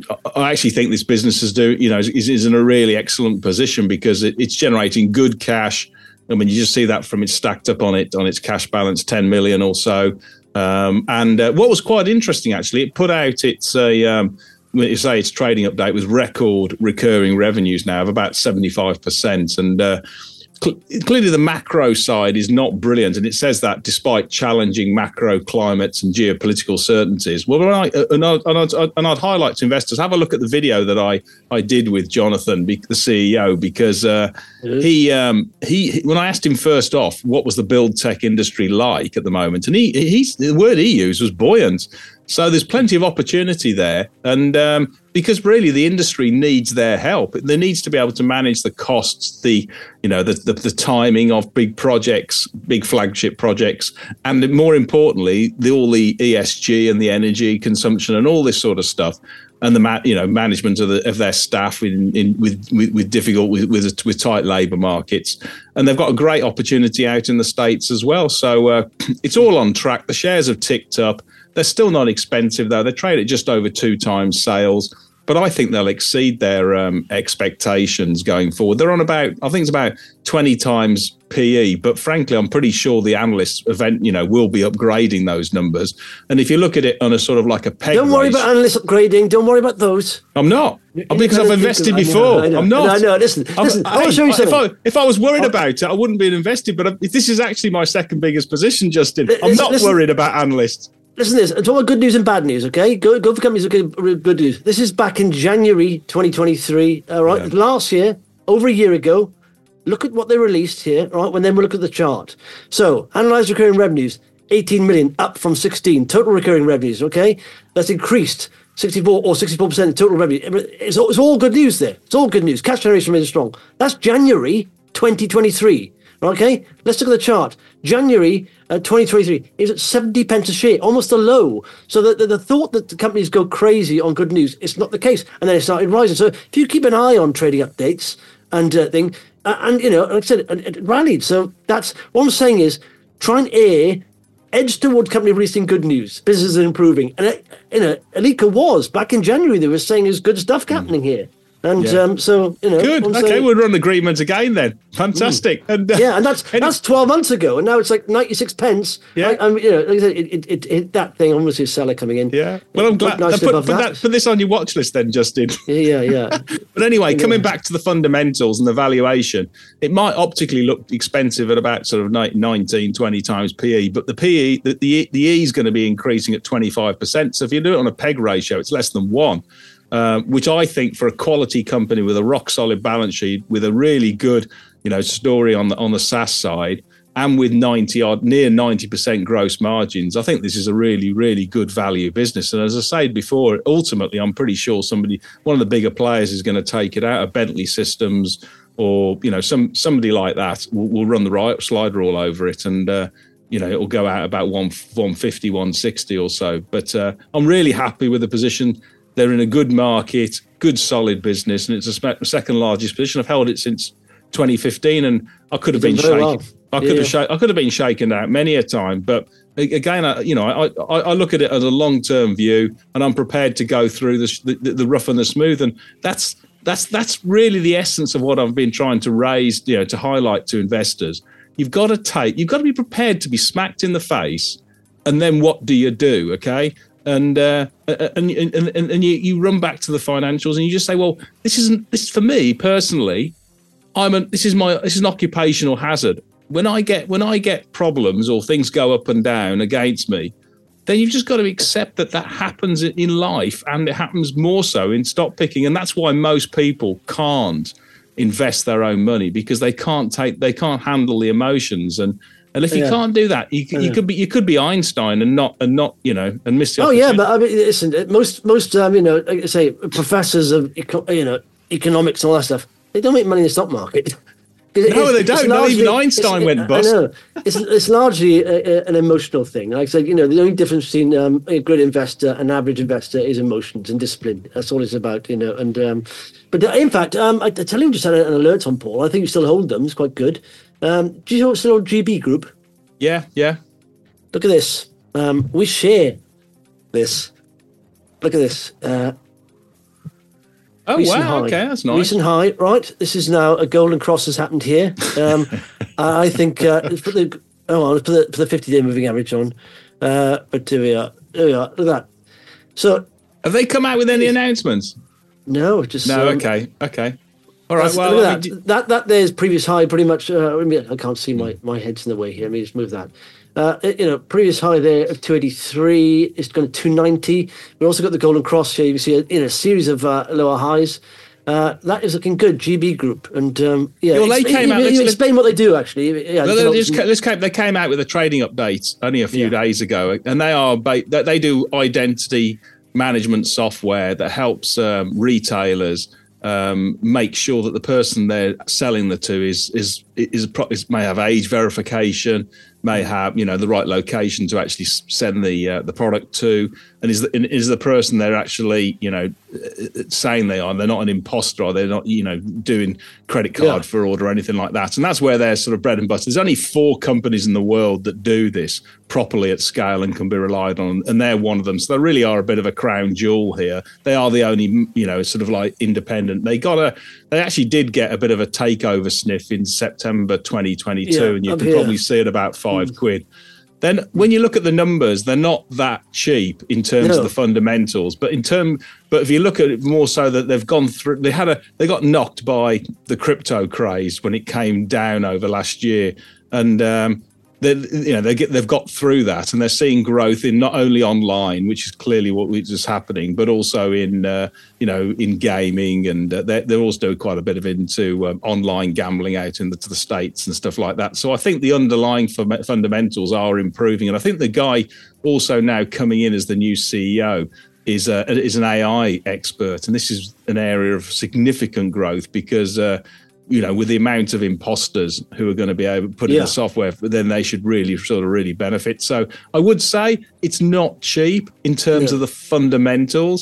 Speaker 3: I actually think this business is do you know is, is in a really excellent position because it, it's generating good cash. I mean, you just see that from its stacked up on it on its cash balance, ten million or so. Um, and uh, what was quite interesting actually, it put out its a um, you say its trading update with record recurring revenues now of about seventy-five percent. And uh, cl- clearly the macro side is not brilliant. And it says that despite challenging macro climates and geopolitical certainties. Well, when I, and, I, and, I'd, and I'd highlight to investors, have a look at the video that I, I did with Jonathan, the C E O, because uh, mm-hmm. he, um, he, when I asked him first off, what was the build tech industry like at the moment? And he, he's, the word he used was buoyant. So there's plenty of opportunity there. And um, because really the industry needs their help. There needs to be able to manage the costs, the, you know, the, the, the timing of big projects, big flagship projects. And more importantly, the, all the E S G and the energy consumption and all this sort of stuff. And the ma- you know management of, the, of their staff in, in with, with with difficult with, with with tight labour markets, and they've got a great opportunity out in the States as well. So uh, it's all on track. The shares have ticked up. They're still not expensive though. They trade at just over two times sales, but I think they'll exceed their um, expectations going forward. They're on about, I think it's about twenty times P E, but frankly, I'm pretty sure the analysts event, you know, will be upgrading those numbers. And if you look at it on a sort of like a peg,
Speaker 2: don't worry
Speaker 3: race,
Speaker 2: about analysts upgrading. Don't worry about those.
Speaker 3: I'm not because I've invested before.
Speaker 2: I know, I know.
Speaker 3: I'm not.
Speaker 2: I know. Listen, listen. I, I want to show you something.
Speaker 3: If I, if I was worried
Speaker 2: oh.
Speaker 3: about it, I wouldn't be invested. But if this is actually my second biggest position, Justin. I'm
Speaker 2: listen,
Speaker 3: not
Speaker 2: listen.
Speaker 3: worried about analysts.
Speaker 2: Listen to this. I'm talking about good news and bad news, okay? Go, go for companies that get good news. This is back in January twenty twenty-three, all right? Yeah. Last year, over a year ago. Look at what they released here, all right? When then we look at the chart. So, analyzed recurring revenues, eighteen million, up from sixteen. Total recurring revenues, okay? That's increased sixty-four or sixty-four percent of total revenue. It's all, it's all good news there. It's all good news. Cash generation remains strong. That's January twenty twenty-three. Okay, let's look at the chart. January uh, twenty twenty-three is at seventy pence a share, almost a low. So the, the, the thought that the companies go crazy on good news, it's not the case. And then it started rising. So if you keep an eye on trading updates and uh, thing, uh, and you know, like I said, it, it rallied. So that's what I'm saying is try and err, edge toward company releasing good news. Businesses are improving. And, uh, you know, Alico was, back in January, they were saying there's good stuff happening mm. here. And
Speaker 3: Yeah.
Speaker 2: um, so, you know.
Speaker 3: Good. Okay,
Speaker 2: saying,
Speaker 3: we're on agreement again then. Fantastic. Mm. And, uh,
Speaker 2: yeah, and that's
Speaker 3: any-
Speaker 2: that's twelve months ago, and now it's like ninety-six pence.
Speaker 3: Yeah.
Speaker 2: I, I'm, you know, like I said, it, it, it, it, that thing, obviously a seller coming in.
Speaker 3: Yeah. Well, I'm glad.
Speaker 2: Nicely
Speaker 3: Put,
Speaker 2: above
Speaker 3: put,
Speaker 2: that.
Speaker 3: that, put this on your watch list then, Justin.
Speaker 2: Yeah, yeah, yeah.
Speaker 3: But anyway, coming back to the fundamentals and the valuation, it might optically look expensive at about sort of nineteen, twenty times P E, but the P E, the, the, the E is going to be increasing at twenty-five percent. So if you do it on a PEG ratio, it's less than one. Uh, which I think for a quality company with a rock solid balance sheet, with a really good, you know, story on the on the SaaS side, and with ninety odd, near ninety percent gross margins, I think this is a really, really good value business. And as I said before, ultimately, I'm pretty sure somebody, one of the bigger players, is going to take it out of Bentley Systems, or you know, some somebody like that will, will run the right slider all over it, and uh, you know, it'll go out about one fifty, one sixty or so. But uh, I'm really happy with the position. They're in a good market, good solid business, and it's the second largest position. I've held it since twenty fifteen, and I could have been shaken. Well. I could yeah. have sh- I could have been shaken out many a time. But again, I, you know, I, I, I look at it as a long term view, and I'm prepared to go through the, the the rough and the smooth, and that's that's that's really the essence of what I've been trying to raise, you know, to highlight to investors. You've got to take, you've got to be prepared to be smacked in the face, and then what do you do? Okay. And uh, and and and, and you, you run back to the financials and you just say, well, this isn't this for me personally. I'm a this is my this is an occupational hazard. When I get when I get problems or things go up and down against me, then you've just got to accept that that happens in life, and it happens more so in stock picking. And that's why most people can't invest their own money, because they can't take they can't handle the emotions. And And if you yeah. can't do that, you, you yeah. could be you could be Einstein and not and not you know and miss the
Speaker 2: oh yeah, but I mean, listen, most most um, you know, like I say, professors of eco- you know economics and all that stuff, they don't make money in the stock market.
Speaker 3: No, it's, they don't. Not even Einstein went bust.
Speaker 2: I know. It's it's largely a, a, an emotional thing. Like I said, you know, the only difference between um, a good investor and an average investor is emotions and discipline. That's all it's about, you know. And um, but in fact, um, I, I tell you, just had an alert on Paul. I think you still hold them. It's quite good. Um, do you know still hold G B Group?
Speaker 3: Yeah, yeah.
Speaker 2: Look at this. Um, we share this. Look at this. Uh,
Speaker 3: oh, wow. High. Okay, that's nice.
Speaker 2: Recent high, right? This is now a golden cross has happened here. Um, I think uh, put the oh, on, put the, put the fifty-day moving average on. Uh, but here we are. There we are. Look at that. So,
Speaker 3: have they come out with any announcements?
Speaker 2: No, just
Speaker 3: no.
Speaker 2: Um,
Speaker 3: okay, okay. All right. Well,
Speaker 2: look
Speaker 3: I
Speaker 2: at
Speaker 3: mean,
Speaker 2: that. that that there's previous high, pretty much. Uh, I, mean, I can't see my my head's in the way here. Let me just move that. Uh, you know, previous high there of two eighty-three. It's going to two ninety. We've also got the golden cross here. You can see a, in a series of uh, lower highs. Uh, that is looking good. G B Group, and um, yeah,
Speaker 3: well, they
Speaker 2: explain,
Speaker 3: came
Speaker 2: you,
Speaker 3: out.
Speaker 2: You, you explain what they do actually. Yeah,
Speaker 3: well, they, just, just came, they came out with a trading update only a few yeah. days ago, and they are they do identity management software that helps um, retailers um, make sure that the person they're selling the to is is is, is, is may have age verification, may have you know the right location to actually send the uh, the product to, and is the, is the person they're actually you know saying they are. They're not an imposter, or they're not you know doing credit card yeah. fraud or anything like that. And that's where they're sort of bread and butter. There's only four companies in the world that do this properly at scale and can be relied on, and they're one of them. So they really are a bit of a crown jewel here. They are the only you know sort of like independent. They got a they actually did get a bit of a takeover sniff in September twenty twenty-two, yeah, and you can here. probably see it about five mm. quid. Then when you look at the numbers, they're not that cheap in terms no. of the fundamentals. But in term, but if you look at it more so that they've gone through, they had a they got knocked by the crypto craze when it came down over last year, and um, they you know they get they've got through that, and they're seeing growth in not only online, which is clearly what is happening, but also in uh, you know in gaming, and uh, they're, they're also doing quite a bit of into um, online gambling out in the, to the States and stuff like that. So I think the underlying f- fundamentals are improving, and I think the guy also now coming in as the new C E O is a, is an A I expert, and this is an area of significant growth because. Uh, you know, with the amount of imposters who are going to be able to put yeah. in the software, then they should really sort of really benefit. So I would say it's not cheap in terms yeah. of the fundamentals.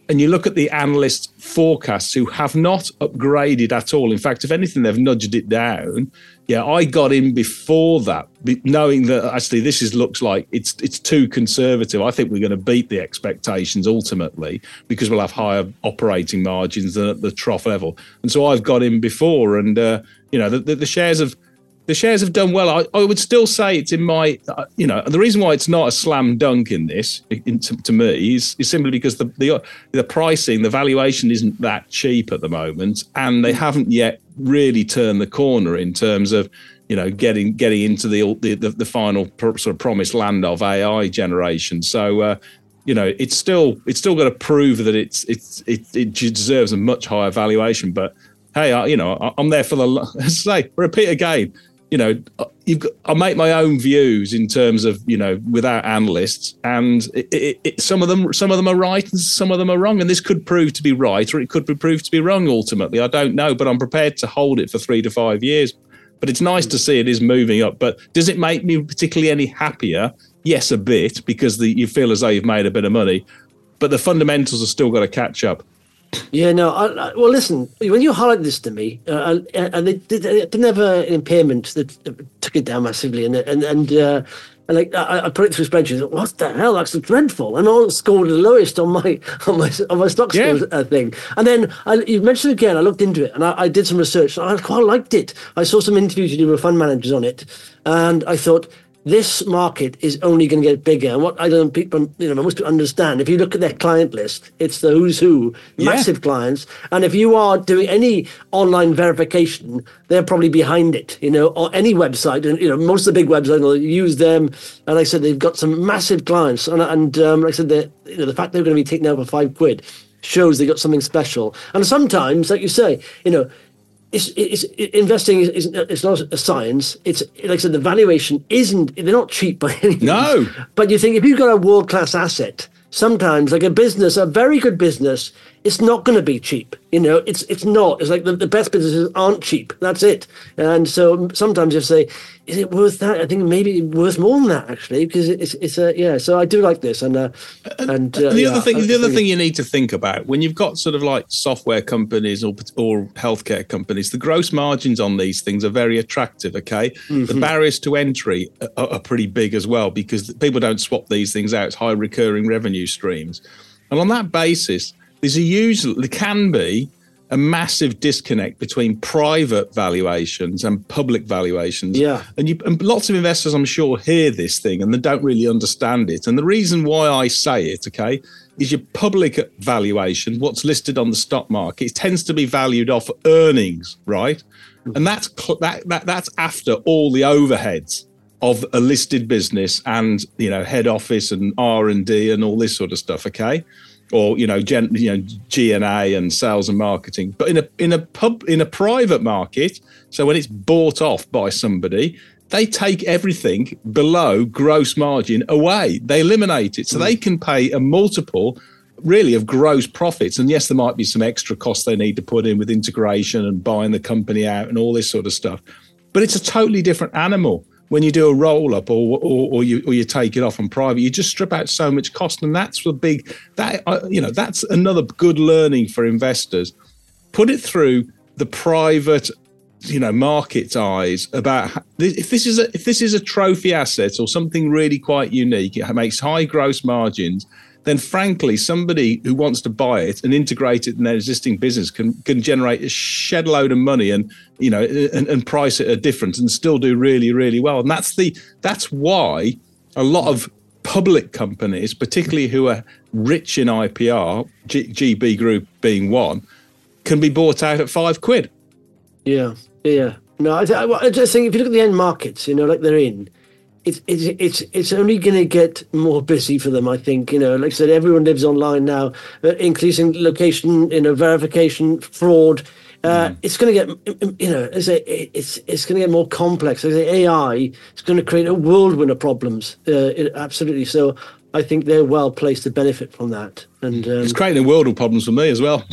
Speaker 3: and you look at the analyst forecasts who have not upgraded at all. In fact, if anything, they've nudged it down. Yeah, I got in before that, knowing that actually this is looks like it's it's too conservative. I think we're going to beat the expectations ultimately because we'll have higher operating margins than at the trough level. And so I've got in before, and uh, you know the, the, the shares have the shares have done well. I, I would still say it's in my uh, you know the reason why it's not a slam dunk in this in, to, to me is, is simply because the, the the pricing, the valuation isn't that cheap at the moment, and they haven't yet really turn the corner in terms of, you know, getting getting into the the, the, the final sort of promised land of A I generation. So, uh, you know, it's still it's still got to prove that it's it's it, it deserves a much higher valuation. But hey, I, you know, I'm there for the. Let's say repeat again. You know, you've got, I make my own views in terms of, you know, without analysts, and it, it, it, some of them, some of them are right and some of them are wrong. And this could prove to be right, or it could be proved to be wrong. Ultimately, I don't know, but I'm prepared to hold it for three to five years. But it's nice to see it is moving up. But does it make me particularly any happier? Yes, a bit, because the, you feel as though you've made a bit of money, but the fundamentals have still got to catch up.
Speaker 2: Yeah, no. I, I, well, listen. When you highlighted this to me, uh, and, and they, did, they didn't have an impairment that took it down massively, and and and, uh, and like I, I put it through spreadsheets. Thought, what the hell? That's dreadful. And I scored the lowest on my on my on my stock
Speaker 3: yeah.
Speaker 2: score uh, thing. And then I, you mentioned it again. I looked into it, and I, I did some research. And I quite liked it. I saw some interviews you did with fund managers on it, and I thought, this market is only going to get bigger. And what I don't people, you know, most people understand, if you look at their client list, it's the who's who, massive yeah. clients. And if you are doing any online verification, they're probably behind it, you know, or any website. And, you know, most of the big websites will use them. And like I said, they've got some massive clients. And, and um, like I said, you know, the fact they're going to be taken out for five quid shows they got something special. And sometimes, like you say, you know, It's, it's, investing is, is it's not a science. It's like I said, the valuation isn't. They're not cheap by any means.
Speaker 3: No,
Speaker 2: but you think if you've got a world class asset, sometimes like a business, a very good business, it's not going to be cheap. You know, it's it's not. It's like the, the best businesses aren't cheap. That's it. And so sometimes you say, is it worth that? I think maybe worth more than that actually, because it's it's a yeah. So I do like this, and uh, and, uh,
Speaker 3: and the
Speaker 2: yeah,
Speaker 3: other thing,
Speaker 2: I,
Speaker 3: the other
Speaker 2: I
Speaker 3: thing you need to think about when you've got sort of like software companies or or healthcare companies, the gross margins on these things are very attractive. Okay, mm-hmm. The barriers to entry are, are pretty big as well because people don't swap these things out. It's high recurring revenue streams, and on that basis, there's a usually there can be a massive disconnect between private valuations and public valuations.
Speaker 2: Yeah.
Speaker 3: And, you, and lots of investors, I'm sure, hear this thing and they don't really understand it. And the reason why I say it, okay, is your public valuation, what's listed on the stock market, it tends to be valued off earnings, right? And that's that, that that's after all the overheads of a listed business and, you know, head office and R and D and all this sort of stuff, okay? Or you know, gen, you know, G and A and sales and marketing. But in a in a pub in a private market, so when it's bought off by somebody, they take everything below gross margin away. They eliminate it, so mm. they can pay a multiple, really, of gross profits. And yes, there might be some extra costs they need to put in with integration and buying the company out and all this sort of stuff. But it's a totally different animal. When you do a roll up or, or or you or you take it off on private, you just strip out so much cost, and that's the big that uh, you know that's another good learning for investors. Put it through the private, you know, market's eyes about how, if this is a if this is a trophy asset or something really quite unique, it makes high gross margins. Then, frankly, somebody who wants to buy it and integrate it in their existing business can can generate a shed load of money and you know and, and price it at a difference and still do really really well. And that's the that's why a lot of public companies, particularly who are rich in I P R, G, G B Group being one, can be bought out at five quid.
Speaker 2: Yeah, yeah. No, I, th- I just think if you look at the end markets, you know, like they're in. It's it's it's it's only going to get more busy for them, I think. You know, like I said, everyone lives online now, uh, increasing location, you know, verification, fraud. Uh, mm. It's going to get, you know, it's a, it's it's going to get more complex. Like A I is going to create a whirlwind of problems. Uh, it, absolutely. So I think they're well placed to benefit from that. And um,
Speaker 3: it's creating a world of problems for me as well.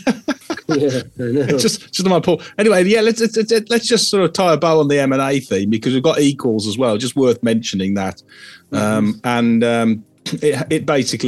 Speaker 2: Yeah, I know.
Speaker 3: just just on my pool. Anyway, yeah, let's, let's let's just sort of tie a bow on the M and A theme because we've got equals as well. Just worth mentioning that, um, mm-hmm. and um, it, it basically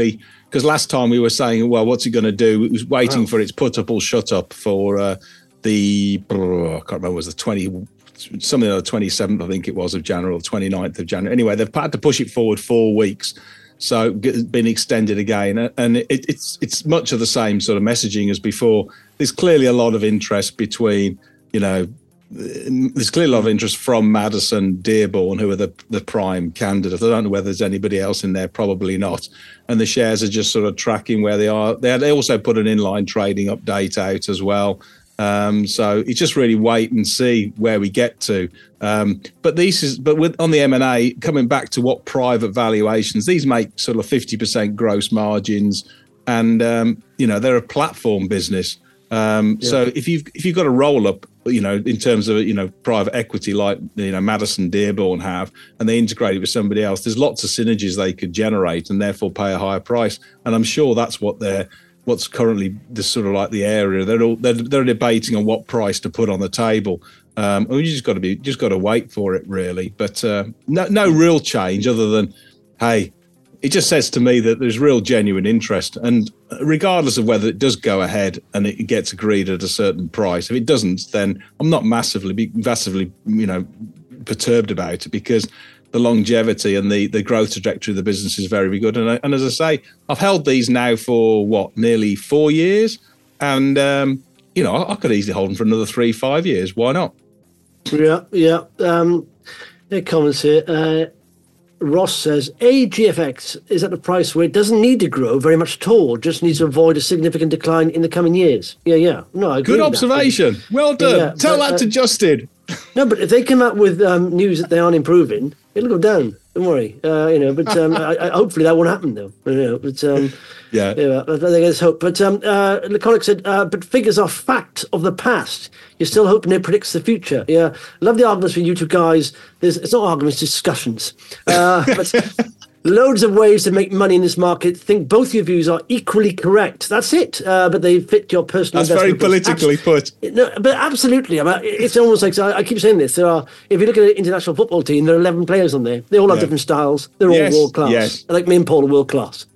Speaker 3: because last time we were saying, well, what's it going to do? It was waiting
Speaker 2: Wow.
Speaker 3: for its put up or shut up for uh, the, I can't remember, was the twenty, something like the twenty-seventh, I think it was, of January, or twenty-ninth of January. Anyway, they've had to push it forward four weeks. So it's been extended again. And it, it's it's much of the same sort of messaging as before. There's clearly a lot of interest between, you know, there's clearly a lot of interest from Madison, Dearborn, who are the, the prime candidates. I don't know whether there's anybody else in there, probably not. And the shares are just sort of tracking where they are. They, they also put an inline trading update out as well. Um, so it's just really wait and see where we get to. Um, but these is, but with on the M and A, coming back to what private valuations, these make sort of fifty percent gross margins, and um, you know they're a platform business. Um, yeah. So if you've if you've got a roll up, you know, in terms of you know private equity like you know Madison, Dearborn have, and they integrate it with somebody else, there's lots of synergies they could generate, and therefore pay a higher price. And I'm sure that's what they're. What's currently the sort of like the area they're all they're, they're debating on what price to put on the table. Um, and you just got to be just got to wait for it really. But uh, no no real change other than hey, it just says to me that there's real genuine interest. And regardless of whether it does go ahead and it gets agreed at a certain price, if it doesn't, then I'm not massively massively you know perturbed about it because the longevity and the, the growth trajectory of the business is very, very good. And, I, and as I say, I've held these now for, what, nearly four years? And, um, you know, I, I could easily hold them for another three, five years. Why not?
Speaker 2: Yeah, yeah. Um, there are comments here. Uh, Ross says, A G F X is at a price where it doesn't need to grow very much at all, just needs to avoid a significant decline in the coming years. Yeah, yeah. No, I agree.
Speaker 3: Good observation. That. Well done. Yeah, Tell but, that uh, to Justin.
Speaker 2: No, but if they come out with um, news that they aren't improving, it'll go down. Don't worry. Uh, you know, but um, I, I, hopefully that won't happen, though. You know, but um,
Speaker 3: yeah,
Speaker 2: yeah, I think there's hope. But um, uh, Laconic said, uh, but figures are fact of the past. You're still hoping it predicts the future. Yeah, love the arguments from you two guys. There's, it's not arguments, discussions. Uh, but loads of ways to make money in this market. Think both your views are equally correct. That's it. Uh, but they fit your personal.
Speaker 3: That's very politically Abs- put.
Speaker 2: No, but absolutely. I mean, it's almost like I, I keep saying this. There are, if you look at an international football team, there are eleven players on there. They all have yeah. different styles. They're
Speaker 3: yes,
Speaker 2: all world class.
Speaker 3: Yes.
Speaker 2: Like me and Paul are world class.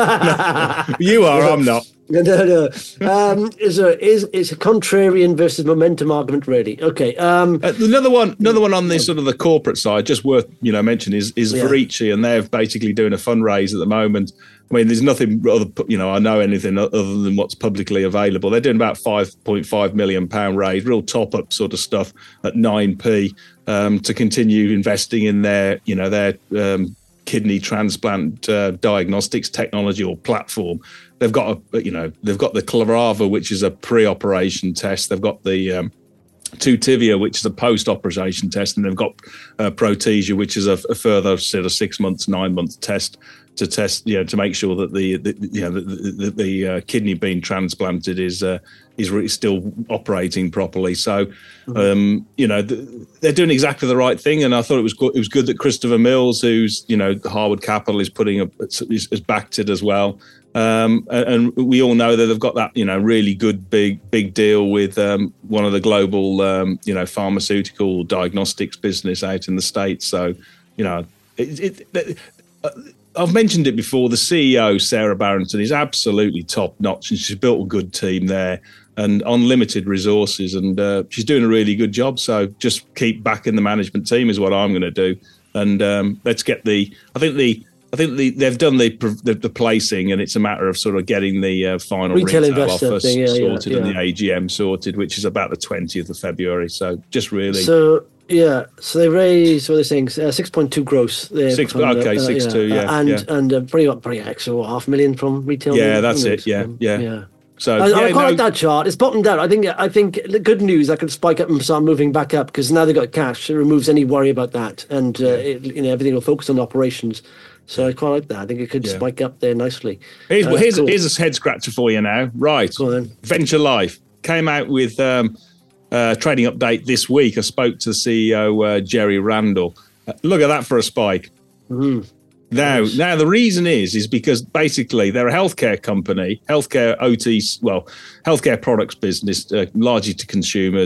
Speaker 3: No, you are. I'm not.
Speaker 2: No, no, no. Um, is a is it's a contrarian versus momentum argument, really? Okay. Um,
Speaker 3: uh, another one, another one on the sort of the corporate side, just worth you know mentioning is is
Speaker 2: Yeah.
Speaker 3: Verici, and they're basically doing a fundraise at the moment. I mean, there's nothing other, you know, I know anything other than what's publicly available. They're doing about five point five million pound raise, real top up sort of stuff at nine p um, to continue investing in their, you know, their um, kidney transplant uh, diagnostics technology or platform. They've got a, you know, they've got the Clarava, which is a pre-operation test. They've got the um, Tutivia, which is a post-operation test, and they've got uh, Protesia, which is a, a further sort of six months, nine month test to test, you know, to make sure that the, the you know the the, the uh, kidney being transplanted is uh, is really still operating properly. So, mm-hmm. um, you know, th- they're doing exactly the right thing, and I thought it was good, it was good that Christopher Mills, who's you know Harwood Capital, is putting up is, is backed it as well. Um, and, and we all know that they've got that, you know, really good big big deal with um, one of the global, um, you know, pharmaceutical diagnostics business out in the States. So, you know, it, it, it, uh, I've mentioned it before. The C E O, Sarah Barrington, is absolutely top notch, and she's built a good team there and unlimited resources, and uh, she's doing a really good job. So just keep backing the management team is what I'm going to do, and um, let's get the. I think the. I think the, they've done the, the the placing, and it's a matter of sort of getting the uh, final
Speaker 2: retail,
Speaker 3: retail
Speaker 2: investor
Speaker 3: offer
Speaker 2: thing, yeah,
Speaker 3: sorted
Speaker 2: yeah, yeah.
Speaker 3: and the A G M sorted, which is about the twentieth of February. So just really.
Speaker 2: So yeah, so they raised what are they saying? Uh, six point two gross. There
Speaker 3: Six.
Speaker 2: from,
Speaker 3: Okay,
Speaker 2: uh,
Speaker 3: six
Speaker 2: yeah.
Speaker 3: two. Yeah,
Speaker 2: and
Speaker 3: yeah.
Speaker 2: and uh, pretty much pretty extra what, half million from retail.
Speaker 3: Yeah, that's it. Yeah,
Speaker 2: Um,
Speaker 3: yeah.
Speaker 2: yeah.
Speaker 3: So
Speaker 2: I,
Speaker 3: yeah,
Speaker 2: I quite
Speaker 3: no,
Speaker 2: like that chart. It's bottomed out. I think. I think the good news. I could spike up and start moving back up because now they've got cash. It removes any worry about that, and uh, it, you know everything will focus on operations. So I quite like that. I think it could
Speaker 3: Yeah.
Speaker 2: spike up there nicely.
Speaker 3: Here's,
Speaker 2: Uh,
Speaker 3: here's,
Speaker 2: cool.
Speaker 3: here's a head scratcher for you now. Right.
Speaker 2: Go on then.
Speaker 3: Venture Life came out with um, a trading update this week. I spoke to the C E O, uh, Jerry Randall. Uh, look at that for a spike.
Speaker 2: Mhm.
Speaker 3: Now,
Speaker 2: Nice.
Speaker 3: now the reason is, is because basically they're a healthcare company, healthcare O T, well, healthcare products business, uh, largely to consumers.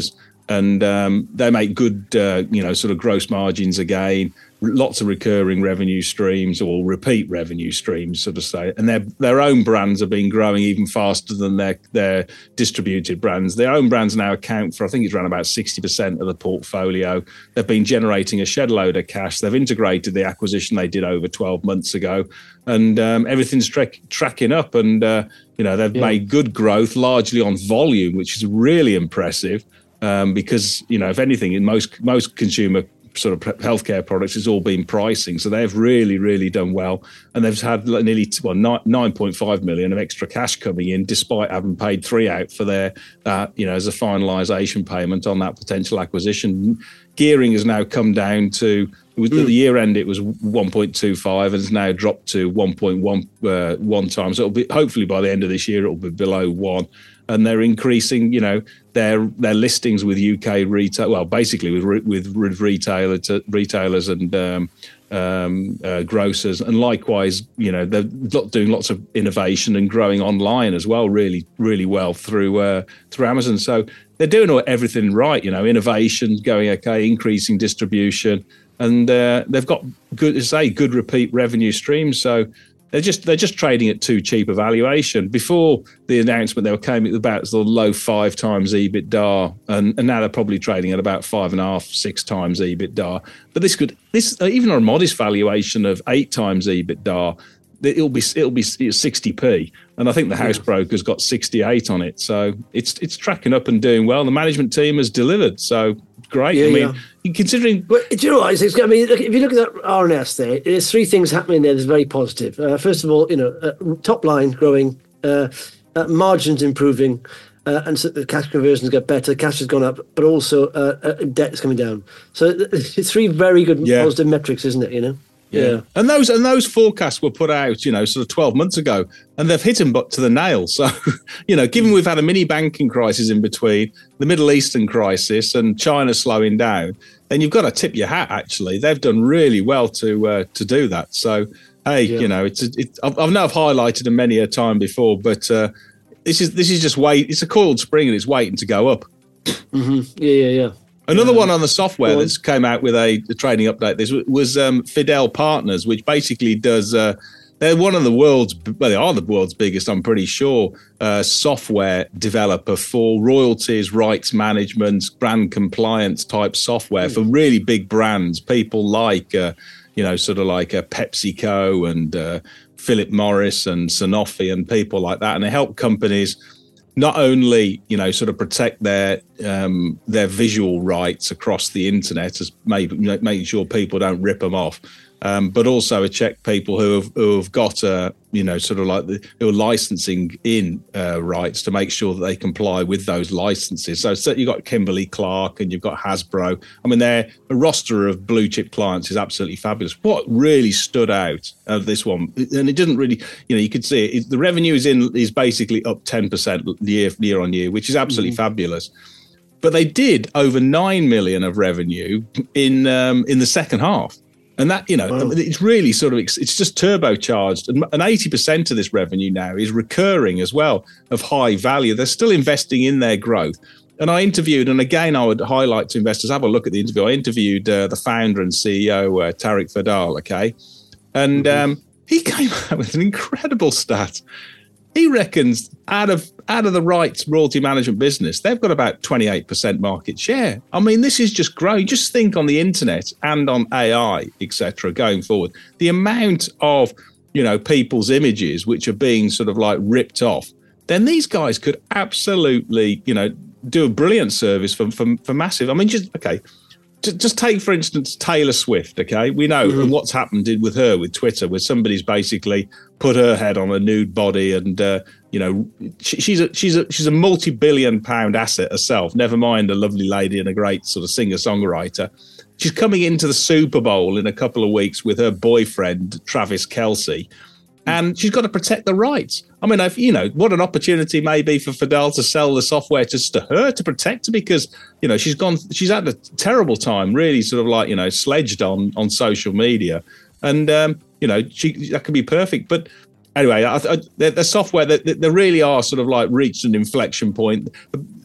Speaker 3: and um, they make good, uh, you know, sort of gross margins again. Lots of recurring revenue streams or repeat revenue streams, so to say, and their their own brands have been growing even faster than their their distributed brands. Their own brands now account for, I think it's around about sixty percent of the portfolio. They've been generating a shed load of cash. They've integrated the acquisition they did over twelve months ago, and um, everything's tra- tracking up. And uh, you know they've yeah. made good growth, largely on volume, which is really impressive. Um, because you know, if anything, in most most consumer sort of healthcare products, it's all been pricing. So they've really, really done well. And they've had nearly well, nine point five million of extra cash coming in, despite having paid three out for their, uh, you know, as a finalisation payment on that potential acquisition. Gearing has now come down to, it was, mm. at the year end, it was one point two five and it's now dropped to one point one uh, one times. So it'll be, hopefully by the end of this year, it'll be below one. And they're increasing, you know, their their listings with U K retail, well, basically with with, with retailer to, retailers and um, um, uh, grocers, and likewise, you know, they're doing lots of innovation and growing online as well, really, really well through uh, through Amazon. So they're doing everything right, you know, innovation going okay, increasing distribution, and uh, they've got good, as I say, good repeat revenue streams. So. They're just they're just trading at too cheap a valuation. Before the announcement, they were came at about the low five times EBITDA, and, and now they're probably trading at about five and a half, six times EBITDA. But this could this even on a modest valuation of eight times EBITDA, it'll be it'll be sixty p, and I think the house broker's got sixty-eight on it. So it's it's tracking up and doing well. The management team has delivered. So great.
Speaker 2: Yeah,
Speaker 3: I mean,
Speaker 2: yeah.
Speaker 3: considering.
Speaker 2: But do you know what? It's, I mean, look, if you look at that R N S there, there's three things happening there that's very positive. Uh, first of all, you know, uh, top line growing, uh, uh, margins improving, uh, and so the cash conversions get better. Cash has gone up, but also uh, uh, debt is coming down. So it's three very good
Speaker 3: yeah.
Speaker 2: positive metrics, isn't it? You know.
Speaker 3: Yeah.
Speaker 2: yeah,
Speaker 3: and those and those forecasts were put out, you know, sort of twelve months ago, and they've hit them but to the nail. So, you know, given we've had a mini banking crisis in between, the Middle Eastern crisis, and China slowing down, then you've got to tip your hat. Actually, they've done really well to uh, to do that. So, hey, yeah. you know, it's it, I've, I know I've highlighted them many a time before, but uh, this is this is just wait. It's a coiled spring, and it's waiting to go up.
Speaker 2: Mm-hmm. Yeah, yeah, yeah.
Speaker 3: Another one on the software that's came out with a, a trading update. This was um, Fidel Partners, which basically does. Uh, they're one of the world's, well, they are the world's biggest, I'm pretty sure, uh, software developer for royalties, rights management, brand compliance type software for really big brands. People like, uh, you know, sort of like uh, PepsiCo and uh, Philip Morris and Sanofi and people like that, and they help companies not only, you know, sort of protect their um, their visual rights across the internet, as maybe making sure people don't rip them off, um, but also check people who have who have got, uh, you know, sort of like the, who are licensing in uh, rights to make sure that they comply with those licenses. So, so you've got Kimberly Clark and you've got Hasbro. I mean, their a roster of blue chip clients is absolutely fabulous. What really stood out of this one, and it didn't really, you know, you could see it, the revenue is in is basically up ten percent year year on year, which is absolutely mm-hmm. fabulous. But they did over nine million of revenue in um, in the second half. And that, you know, wow. it's really sort of, it's just turbocharged. And eighty percent of this revenue now is recurring as well, of high value. They're still investing in their growth. And I interviewed, and again, I would highlight to investors, have a look at the interview. I interviewed uh, the founder and C E O, uh, Tariq Fadal, okay? And mm-hmm. um, he came out with an incredible stat. He reckons out of out of the rights royalty management business, they've got about twenty-eight percent market share. I mean, this is just growing. Just think on the internet and on A I, et cetera, going forward. The amount of, you know, people's images which are being sort of like ripped off, then these guys could absolutely, you know, do a brilliant service for for, for massive. I mean, just, okay, just take, for instance, Taylor Swift, okay? We know mm-hmm. what's happened with her with Twitter, where somebody's basically put her head on a nude body, and uh, you know, she, she's a she's a she's a multi-billion pound asset herself. Never mind a lovely lady and a great sort of singer-songwriter. She's coming into the Super Bowl in a couple of weeks with her boyfriend Travis Kelce, and she's got to protect the rights. I mean, if, you know, what an opportunity maybe for Fidel to sell the software just to her to protect her, because, you know, she's gone, she's had a terrible time, really sort of like, you know, sledged on on social media. And, um, you know, she, that could be perfect. But anyway, I, I, the, the software, they, they really are sort of like reached an inflection point.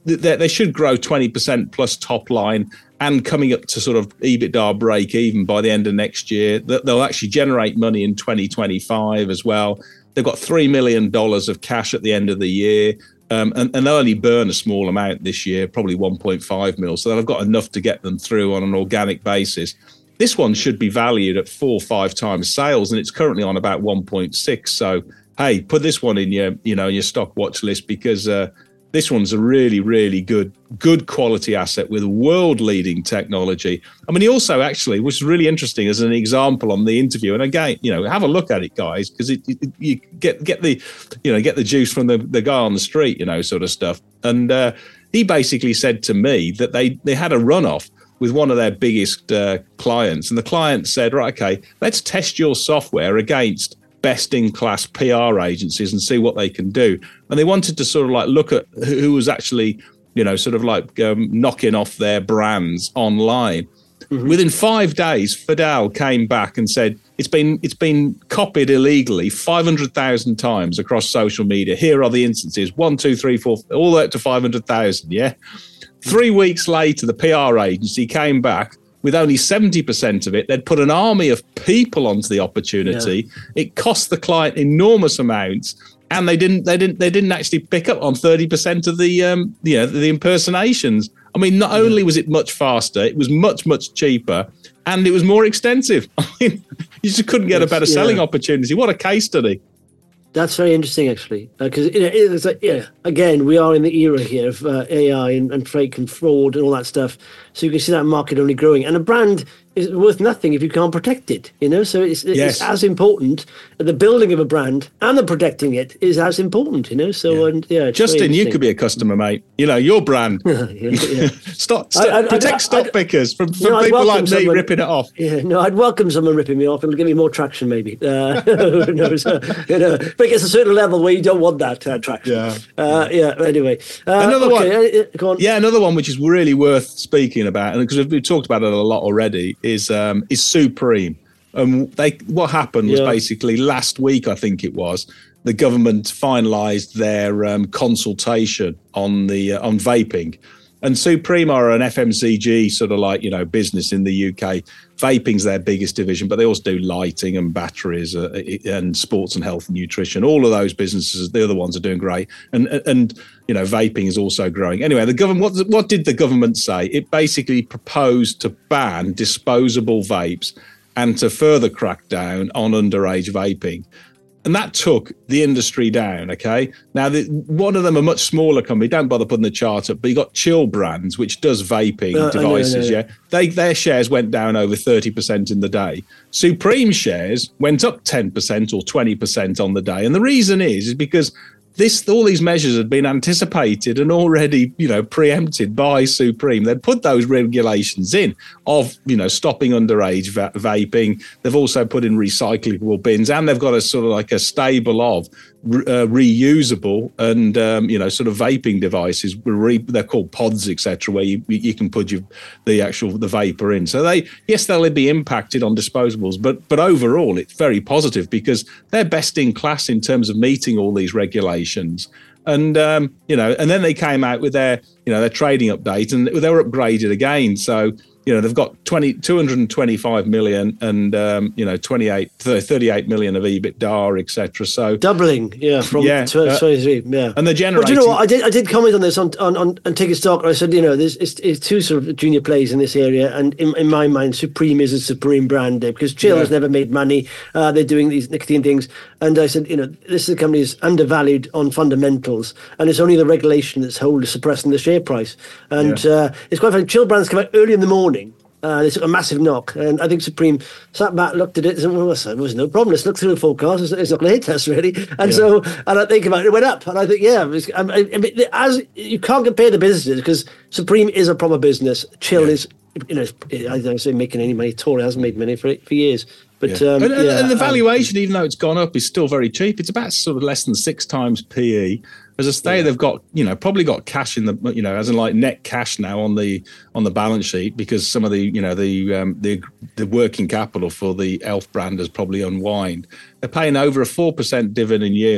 Speaker 3: they, they should grow twenty percent plus top line and coming up to sort of EBITDA break even by the end of next year. They'll actually generate money in twenty twenty-five as well. They've got three million dollars of cash at the end of the year. Um, and, and they'll only burn a small amount this year, probably one point five mil. So they've got enough to get them through on an organic basis. This one should be valued at four or five times sales, and it's currently on about one point six. So, hey, put this one in your, you know, your stock watch list, because uh, this one's a really, really good, good quality asset with world-leading technology. I mean, he also actually, which is really interesting as an example on the interview, and again, you know, have a look at it, guys, because it, it, you get get the, you know, get the juice from the, the guy on the street, you know, sort of stuff. And uh, he basically said to me that they they had a runoff with one of their biggest uh, clients, and the client said, right, okay, let's test your software against best-in-class P R agencies and see what they can do. And they wanted to sort of like look at who was actually, you know, sort of like um, knocking off their brands online. Mm-hmm. Within five days, Fidel came back and said it's been it's been copied illegally five hundred thousand times across social media. Here are the instances: one, two, three, four, all the way up to five hundred thousand. Yeah. Three weeks later, the P R agency came back with only seventy percent of it. They'd put an army of people onto the opportunity. Yeah. It cost the client enormous amounts, and they didn't they didn't they didn't actually pick up on thirty percent of the um you know the impersonations. I mean, not only was it much faster, it was much much cheaper, and it was more extensive. I mean, you just couldn't get a better yeah. selling opportunity. What a case study! That's very interesting, actually, because uh, you know, it's like, yeah, again, we are in the era here of uh, A I and, and fake and fraud and all that stuff. So you can see that market only growing, and a brand is worth nothing if you can't protect it. You know, so it's, it's yes. as important. The building of a brand and the protecting it is as important. You know, so yeah, and, yeah Justin, you could be a customer, mate. You know, your brand. yeah, yeah. stop, stop I, I, protect I, stock I'd, pickers from, from you know, people like me someone, ripping it off.
Speaker 2: Yeah, no, I'd welcome someone ripping me off. It'll give me more traction, maybe. Uh, who knows? Uh, you know, but it gets a certain level where you don't want that uh, traction. Yeah. Uh, yeah. Anyway, uh,
Speaker 3: another
Speaker 2: okay,
Speaker 3: one. Uh, go on. Yeah, another one which is really worth speaking about, and because we've talked about it a lot already, is um, is Supreme. Um, they what happened was yeah. basically last week, I think it was, the government finalised their um, consultation on the uh, on vaping, and Supreme are an F M C G sort of like you know business in the U K. Vaping's their biggest division, but they also do lighting and batteries uh, and sports and health and nutrition. All of those businesses, the other ones are doing great, and and you know vaping is also growing. Anyway, the government what what did the government say? It basically proposed to ban disposable vapes and to further crack down on underage vaping. And that took the industry down, okay? Now, the, one of them, a much smaller company, don't bother putting the chart up, but you got Chill Brands, which does vaping uh, devices, I know, I know. yeah? They Their shares went down over thirty percent in the day. Supreme shares went up ten percent or twenty percent on the day. And the reason is, is because This, all these measures had been anticipated and already, you know, preempted by Supreme. They'd put those regulations in of, you know, stopping underage va- vaping. They've also put in recyclable bins, and they've got a sort of like a stable of uh, reusable and, um, you know, sort of vaping devices. Re- they're called pods, et cetera, where you you can put your the actual the vapor in. So they, yes, they'll be impacted on disposables, but but overall it's very positive because they're best in class in terms of meeting all these regulations. And um, you know, and then they came out with their, you know, their trading update, and they were upgraded again. So, you know, they've got twenty, two hundred twenty-five million and, um, you know, twenty-eight, thirty-eight million of EBITDA, et cetera. So
Speaker 2: doubling, yeah, from
Speaker 3: yeah,
Speaker 2: twenty-three,
Speaker 3: uh,
Speaker 2: yeah.
Speaker 3: And they're generating.
Speaker 2: But you know what? I did, I did comment on this on on, on, on Ticket Stock. I said, you know, there's it's, it's two sort of junior plays in this area, and in, in my mind, Supreme is a Supreme brand because Chill yeah. has never made money. Uh, they're doing these nicotine things, and I said, you know, this is a company that's undervalued on fundamentals, and it's only the regulation that's wholly suppressing the share price. And yeah. uh, it's quite funny. Chill brands come out early in the morning. Uh, they took a massive knock, and I think Supreme sat back, looked at it, and said, well, there was no problem. Let's look through the forecast. It's, it's not going to hit us, really. And yeah. so, and I think about it, it went up. And I think, yeah, it was, I mean, as you can't compare the businesses because Supreme is a proper business. Chill yeah. is, you know, I don't say making any money at all. It hasn't made money for for years. But
Speaker 3: yeah.
Speaker 2: um,
Speaker 3: and,
Speaker 2: yeah,
Speaker 3: and the valuation, um, even though it's gone up, is still very cheap. It's about sort of less than six times P E. As I say, yeah. they've got, you know, probably got cash in the, you know, as in like net cash now on the on the balance sheet because some of the, you know, the um, the the working capital for the Elf brand has probably unwind. They're paying over a four percent dividend yield.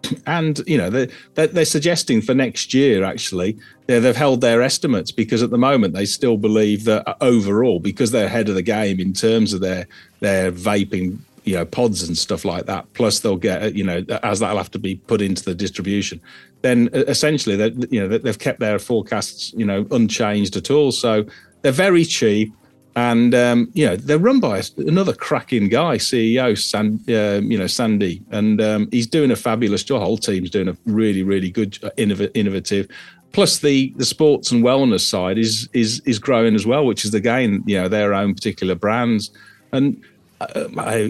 Speaker 3: And, you know, they're, they're, they're suggesting for next year, actually, they've held their estimates because at the moment they still believe that overall, because they're ahead of the game in terms of their their vaping, you know, pods and stuff like that, plus they'll get, you know, as that'll have to be put into the distribution, then essentially, they you know, they've kept their forecasts, you know, unchanged at all. So they're very cheap. And, um, you know, they're run by another cracking guy, C E O, San, uh, you know, Sandy. And um, he's doing a fabulous job. The whole team's doing a really, really good, innov- innovative. Plus, the the sports and wellness side is is is growing as well, which is, again, you know, their own particular brands. And uh, I,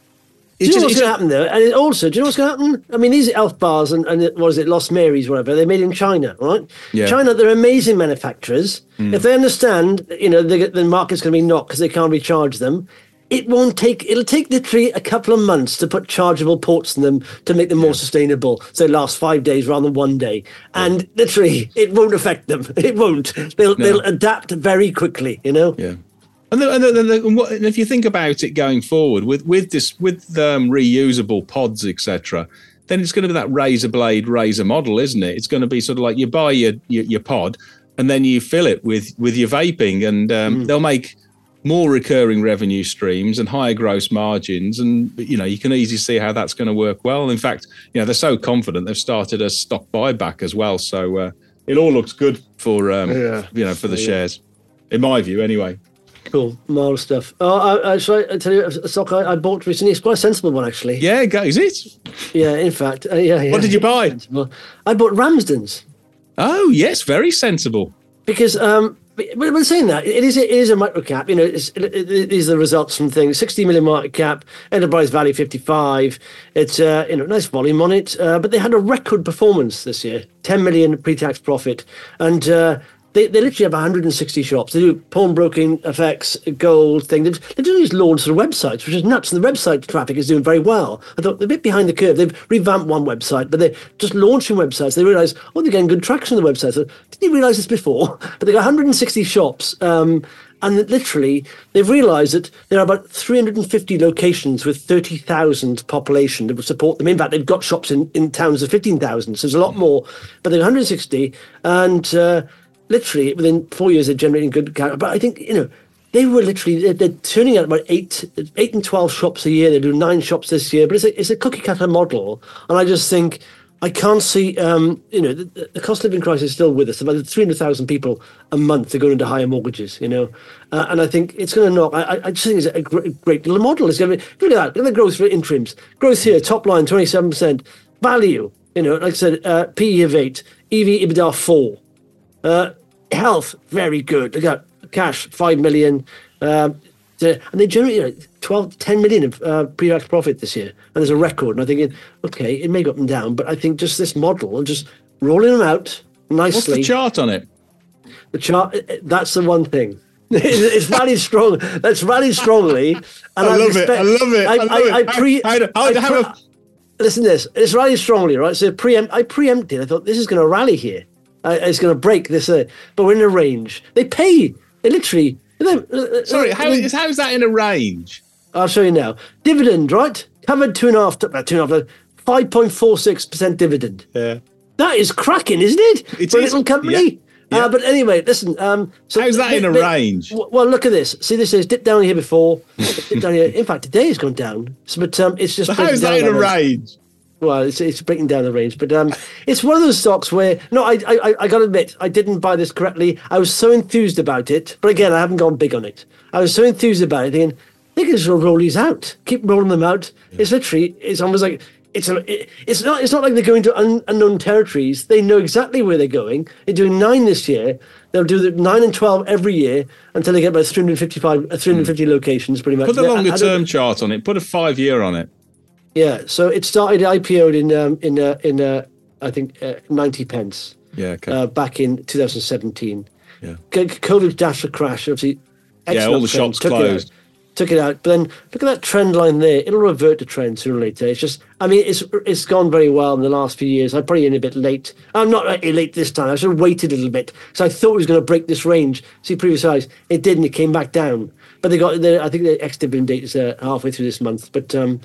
Speaker 2: do you know what's going to happen there? And it also, do you know what's going to happen? I mean, these elf bars and, and what is it, Lost Mary's, whatever, they're made in China, right?
Speaker 3: Yeah.
Speaker 2: China, they're amazing manufacturers. Mm. If they understand, you know, the, the market's going to be knocked because they can't recharge them, it won't take, it'll take literally a couple of months to put chargeable ports in them to make them more yeah. sustainable. So they last five days rather than one day. And yeah. literally, it won't affect them. It won't. They'll, no. they'll adapt very quickly, you know?
Speaker 3: Yeah. And, the, and, the, and, the, and, what, and if you think about it going forward with with this with um, reusable pods, et cetera, then it's going to be that razor blade razor model, isn't it? It's going to be sort of like you buy your your, your pod and then you fill it with with your vaping, and um, mm. they'll make more recurring revenue streams and higher gross margins, and you know you can easily see how that's going to work well. In fact, you know they're so confident they've started a stock buyback as well, so uh, it all looks good for um, yeah. you know for the yeah. shares, in my view, anyway.
Speaker 2: Cool, marvelous stuff. Oh, I, I, shall I tell you a stock I, I bought recently? It's quite a sensible one, actually.
Speaker 3: Yeah, is it?
Speaker 2: Yeah, in fact, uh, yeah, yeah.
Speaker 3: What did you buy?
Speaker 2: Sensible. I bought Ramsden's.
Speaker 3: Oh, yes, very sensible.
Speaker 2: Because, um, but when saying that, it is a, it is a micro cap. You know, it's, it, it, these are the results from things. sixty million market cap, enterprise value fifty-five. It's uh, you know nice volume on it, uh, but they had a record performance this year. ten million pre-tax profit, and. Uh, They, they literally have one hundred sixty shops. They do pawnbroking, effects, gold thing. They, they do these launch sort of websites, which is nuts. And the website traffic is doing very well. I thought they're a bit behind the curve. They've revamped one website, but they're just launching websites. They realise, oh, they're getting good traction on the website. So, didn't you realise this before? But they've got one hundred sixty shops. Um, and literally, they've realised that there are about three hundred fifty locations with thirty thousand population that would support them. In fact, they've got shops in, in towns of fifteen thousand. So there's a lot more. But they're one hundred sixty. And... Uh, Literally, within four years, they're generating good cash. But I think, you know, they were literally, they're, they're turning out about eight, eight and twelve shops a year. They do nine shops this year. But it's a, it's a cookie cutter model. And I just think, I can't see, um, you know, the, the cost of living crisis is still with us. About three hundred thousand people a month are going into higher mortgages, you know. Uh, and I think it's going to knock. I, I just think it's a great, great little model. It's going to be, look at that. Look at the growth for interims. Growth here, top line, twenty-seven percent. Value, you know, like I said, uh, P E of eight, E V, EBITDA four. Uh, health, very good. They got cash, five million. Um, and they generate, you know, twelve, ten million of uh, pre-tax profit this year. And there's a record. And I'm thinking, okay, it may go up and down, but I think just this model, just rolling them out nicely.
Speaker 3: What's the chart on it?
Speaker 2: The chart, that's the one thing. It's rallied strong. That's rallied strongly. And
Speaker 3: I,
Speaker 2: I
Speaker 3: love
Speaker 2: expect,
Speaker 3: it. I love it. I, I, love
Speaker 2: I, I,
Speaker 3: it.
Speaker 2: I pre,
Speaker 3: I, I, I, I have a...
Speaker 2: Listen to this. It's rallied strongly, right? So preempt, I preempted. I thought, this is going to rally here. Uh, it's going to break this, uh, but we're in a range. They pay. They literally. Uh,
Speaker 3: Sorry, how is how is that in a range?
Speaker 2: I'll show you now. Dividend, right? Covered two and a half, uh, two and a half, five point four six percent dividend.
Speaker 3: Yeah,
Speaker 2: that is cracking, isn't it?
Speaker 3: It's
Speaker 2: For a little company.
Speaker 3: Yeah. Yeah.
Speaker 2: Uh, but anyway, listen. Um,
Speaker 3: so how's that dip, in a
Speaker 2: dip,
Speaker 3: range?
Speaker 2: Well, look at this. See, this is dipped down here before. Dipped down here. In fact, today has gone down. So, but um, it's just.
Speaker 3: So how's that in a range?
Speaker 2: Well, it's, it's breaking down the range, but um, it's one of those stocks where no, I, I I got to admit, I didn't buy this correctly. I was so enthused about it, but again, I haven't gone big on it. I was so enthused about it, thinking they can just roll these out, keep rolling them out. Yeah. It's literally, it's almost like it's a, it, it's not it's not like they're going to un, unknown territories. They know exactly where they're going. They're doing nine this year. They'll do the nine and twelve every year until they get about three hundred fifty-five, uh, three hundred fifty mm. locations, pretty much.
Speaker 3: Put the longer term chart on it. Put a five year on it.
Speaker 2: Yeah, so it started I P O'd in um, in uh, in uh, I think uh, ninety pence.
Speaker 3: Yeah, okay.
Speaker 2: Uh, back in two thousand seventeen.
Speaker 3: Yeah.
Speaker 2: COVID dashed a crash. Obviously,
Speaker 3: yeah, all the shops
Speaker 2: took
Speaker 3: closed.
Speaker 2: It out, took it out, but then look at that trend line there. It'll revert to trend sooner or later. It's just, I mean, it's it's gone very well in the last few years. I'm probably in a bit late. I'm not really late this time. I should have waited a little bit. So I thought it was going to break this range. See previous highs. It didn't. It came back down. But they got. The, I think the ex-dividend date is uh, halfway through this month. But um,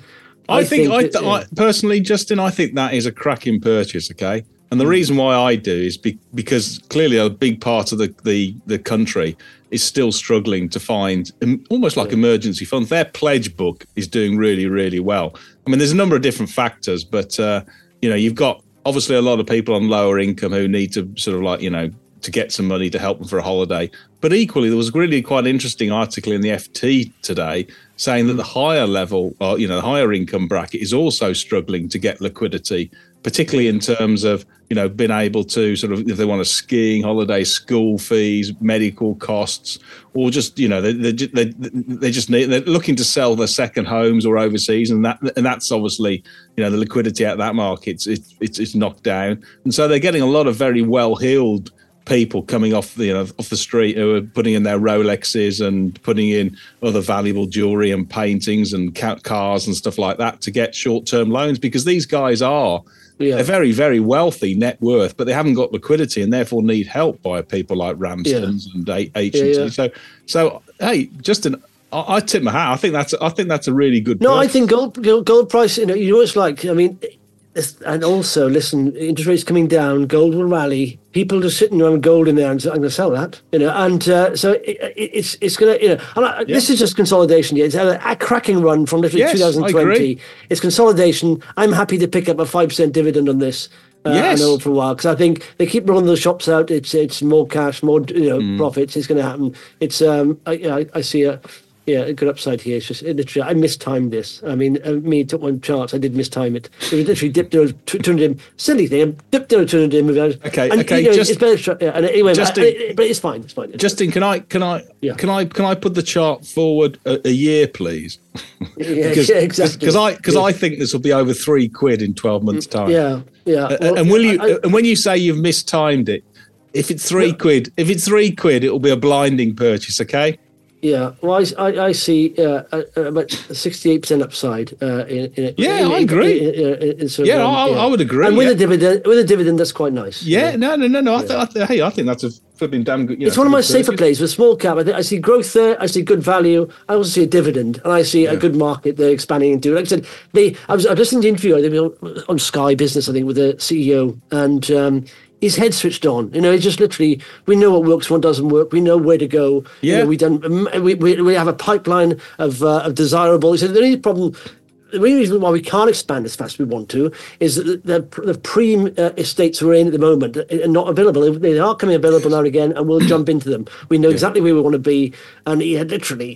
Speaker 3: I, I think, think I,
Speaker 2: that, yeah.
Speaker 3: I personally, Justin, I think that is a cracking purchase. Okay. And the reason why I do is be, because clearly a big part of the, the, the country is still struggling to find um, almost like yeah. emergency funds. Their pledge book is doing really, really well. I mean, there's a number of different factors, but, uh, you know, you've got obviously a lot of people on lower income who need to sort of like, you know, to get some money to help them for a holiday. But equally, there was really quite an interesting article in the F T today saying that the higher level, or, you know, the higher income bracket is also struggling to get liquidity, particularly in terms of, you know, being able to sort of, if they want a skiing holiday, school fees, medical costs, or just, you know, they they, they, they just need, they're looking to sell their second homes or overseas, and that and that's obviously, you know, the liquidity out of that market, it's it's, it's knocked down, and so they're getting a lot of very well-heeled people coming off the, you know, off the street who are putting in their Rolexes and putting in other valuable jewelry and paintings and cars and stuff like that to get short-term loans, because these guys are yeah. they're very, very wealthy net worth, but they haven't got liquidity and therefore need help by people like Ramsden's yeah. and H and T. Yeah, yeah. So, so hey, Justin, I, I tip my hat. I think that's I think that's a really good.
Speaker 2: No,
Speaker 3: purchase.
Speaker 2: I think gold gold, gold price. You know, you know, it's like I mean. And also, listen, interest rates coming down, gold will rally. People just sitting around with gold in there and saying, I'm going to sell that, you know. And uh, so it, it, it's it's going to, you know, and I, yeah. this is just consolidation. Yeah, it's a, a cracking run from literally
Speaker 3: yes,
Speaker 2: twenty twenty. It's consolidation. I'm happy to pick up a five percent dividend on this. Uh,
Speaker 3: yes.
Speaker 2: I know for a while, because I think they keep rolling the shops out. It's it's more cash, more you know mm. profits. It's going to happen. It's um, I, I, I see a. Yeah, a good upside here. It's just it literally, I mistimed this. I mean, uh, me took one chart. I did mistime it. It was literally dipped down, turned in. Silly thing. Dipped down, turned in. Moved out.
Speaker 3: Okay,
Speaker 2: and,
Speaker 3: okay.
Speaker 2: You know,
Speaker 3: just,
Speaker 2: it's better. Yeah, and anyway,
Speaker 3: Justin,
Speaker 2: but, it, but it's fine. It's fine. It's
Speaker 3: Justin,
Speaker 2: fine.
Speaker 3: can I, can I,
Speaker 2: yeah.
Speaker 3: can I, can I put the chart forward a, a year, please?
Speaker 2: Yeah,
Speaker 3: because,
Speaker 2: yeah, exactly.
Speaker 3: Because I, because
Speaker 2: yeah.
Speaker 3: I think this will be over three quid in twelve months' time.
Speaker 2: Yeah, yeah.
Speaker 3: Uh,
Speaker 2: well,
Speaker 3: and will you?
Speaker 2: I,
Speaker 3: and when you say you've mistimed it, if it's three well, quid, if it's three quid, it will be a blinding purchase. Okay.
Speaker 2: Yeah, well, I, I, I see uh, about sixty-eight percent upside uh, in, in it.
Speaker 3: Yeah,
Speaker 2: in,
Speaker 3: I agree.
Speaker 2: In, in, in, in sort
Speaker 3: yeah,
Speaker 2: of, um,
Speaker 3: I,
Speaker 2: yeah,
Speaker 3: I would agree.
Speaker 2: And with
Speaker 3: yeah.
Speaker 2: a dividend, with a dividend, that's quite nice.
Speaker 3: Yeah,
Speaker 2: you
Speaker 3: no,
Speaker 2: know?
Speaker 3: no, no, no. I
Speaker 2: yeah.
Speaker 3: th- I th- hey, I think that's a flipping damn good. You
Speaker 2: it's
Speaker 3: know,
Speaker 2: one of my safer plays with small cap. I think I see growth there. I see good value. I also see a dividend, and I see yeah. a good market they're expanding into. Like I said, they. I was I was listening to an interview I think, on, on Sky Business, I think, with the C E O, and. Um, his head switched on. You know, it's just literally, we know what works, what doesn't work. We know where to go.
Speaker 3: Yeah.
Speaker 2: You know, we done. We, we we have a pipeline of uh, of desirable. He said the only problem, the only reason why we can't expand as fast as we want to is that the the pre uh, estates we're in at the moment are not available. They are coming available now and again, and we'll jump into them. We know yeah. exactly where we want to be, and he had literally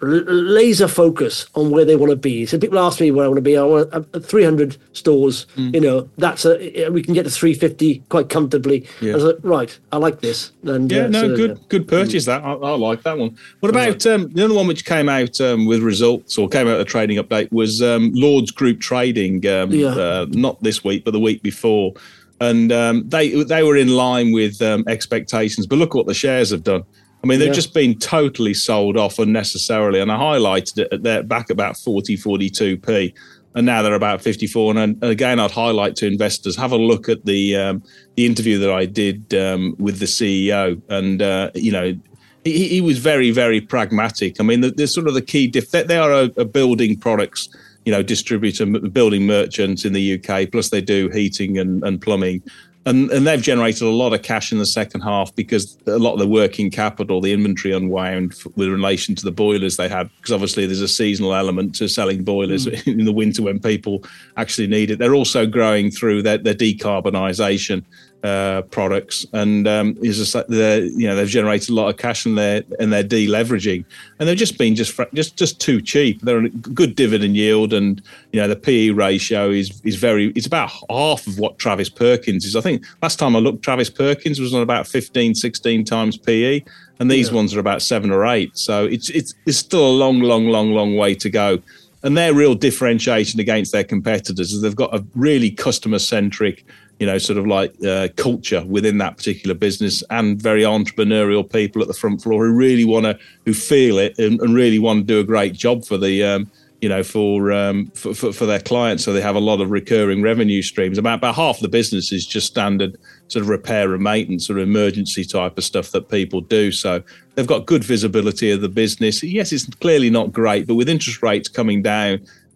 Speaker 2: laser focus on where they want to be. So people ask me where I want to be. I want uh, three hundred stores. Mm. You know, that's a we can get to three hundred fifty quite comfortably. Yeah. I was like, right, I like this. And
Speaker 3: yeah,
Speaker 2: uh,
Speaker 3: no,
Speaker 2: so,
Speaker 3: good,
Speaker 2: yeah.
Speaker 3: good purchase. That I, I like that one. What about um, the other one which came out um, with results or came out a trading update was um, Lords Group Trading. Um, yeah. uh, not this week, but the week before, and um, they they were in line with um, expectations. But look what the shares have done. I mean, they've yeah. just been totally sold off unnecessarily. And I highlighted it at their back about forty, forty-two p. And now they're about fifty-four. And, and again, I'd highlight to investors, have a look at the um, the interview that I did um, with the C E O. And, uh, you know, he, he was very, very pragmatic. I mean, the, the sort of the key, diff- they are a, a building products, you know, distributor, building merchants in the U K. Plus they do heating and, and plumbing. And, and they've generated a lot of cash in the second half because a lot of the working capital, the inventory unwound with relation to the boilers they had, because obviously there's a seasonal element to selling boilers mm. in the winter when people actually need it. They're also growing through their, their decarbonisation uh, products, and um, is just like the you know they've generated a lot of cash and they're and they're deleveraging, and they've just been just just just too cheap. They're a good dividend yield, and you know the P E ratio is is very it's about half of what Travis Perkins is. I think last time I looked, Travis Perkins was on about fifteen, sixteen times P E, and these yeah. ones are about seven or eight. So it's it's it's still a long, long, long, long way to go. And their real differentiation against their competitors is they've got a really customer-centric, you know, sort of like uh, culture within that particular business, and very entrepreneurial people at the front floor who really want to, who feel it and, and really want to do a great job for the, um, you know, for, um, for, for for their clients. So they have a lot of recurring revenue streams. About about half the business is just standard sort of repair and maintenance or emergency type of stuff that people do. So they've got good visibility of the business. Yes, it's clearly not great, but with interest rates coming down,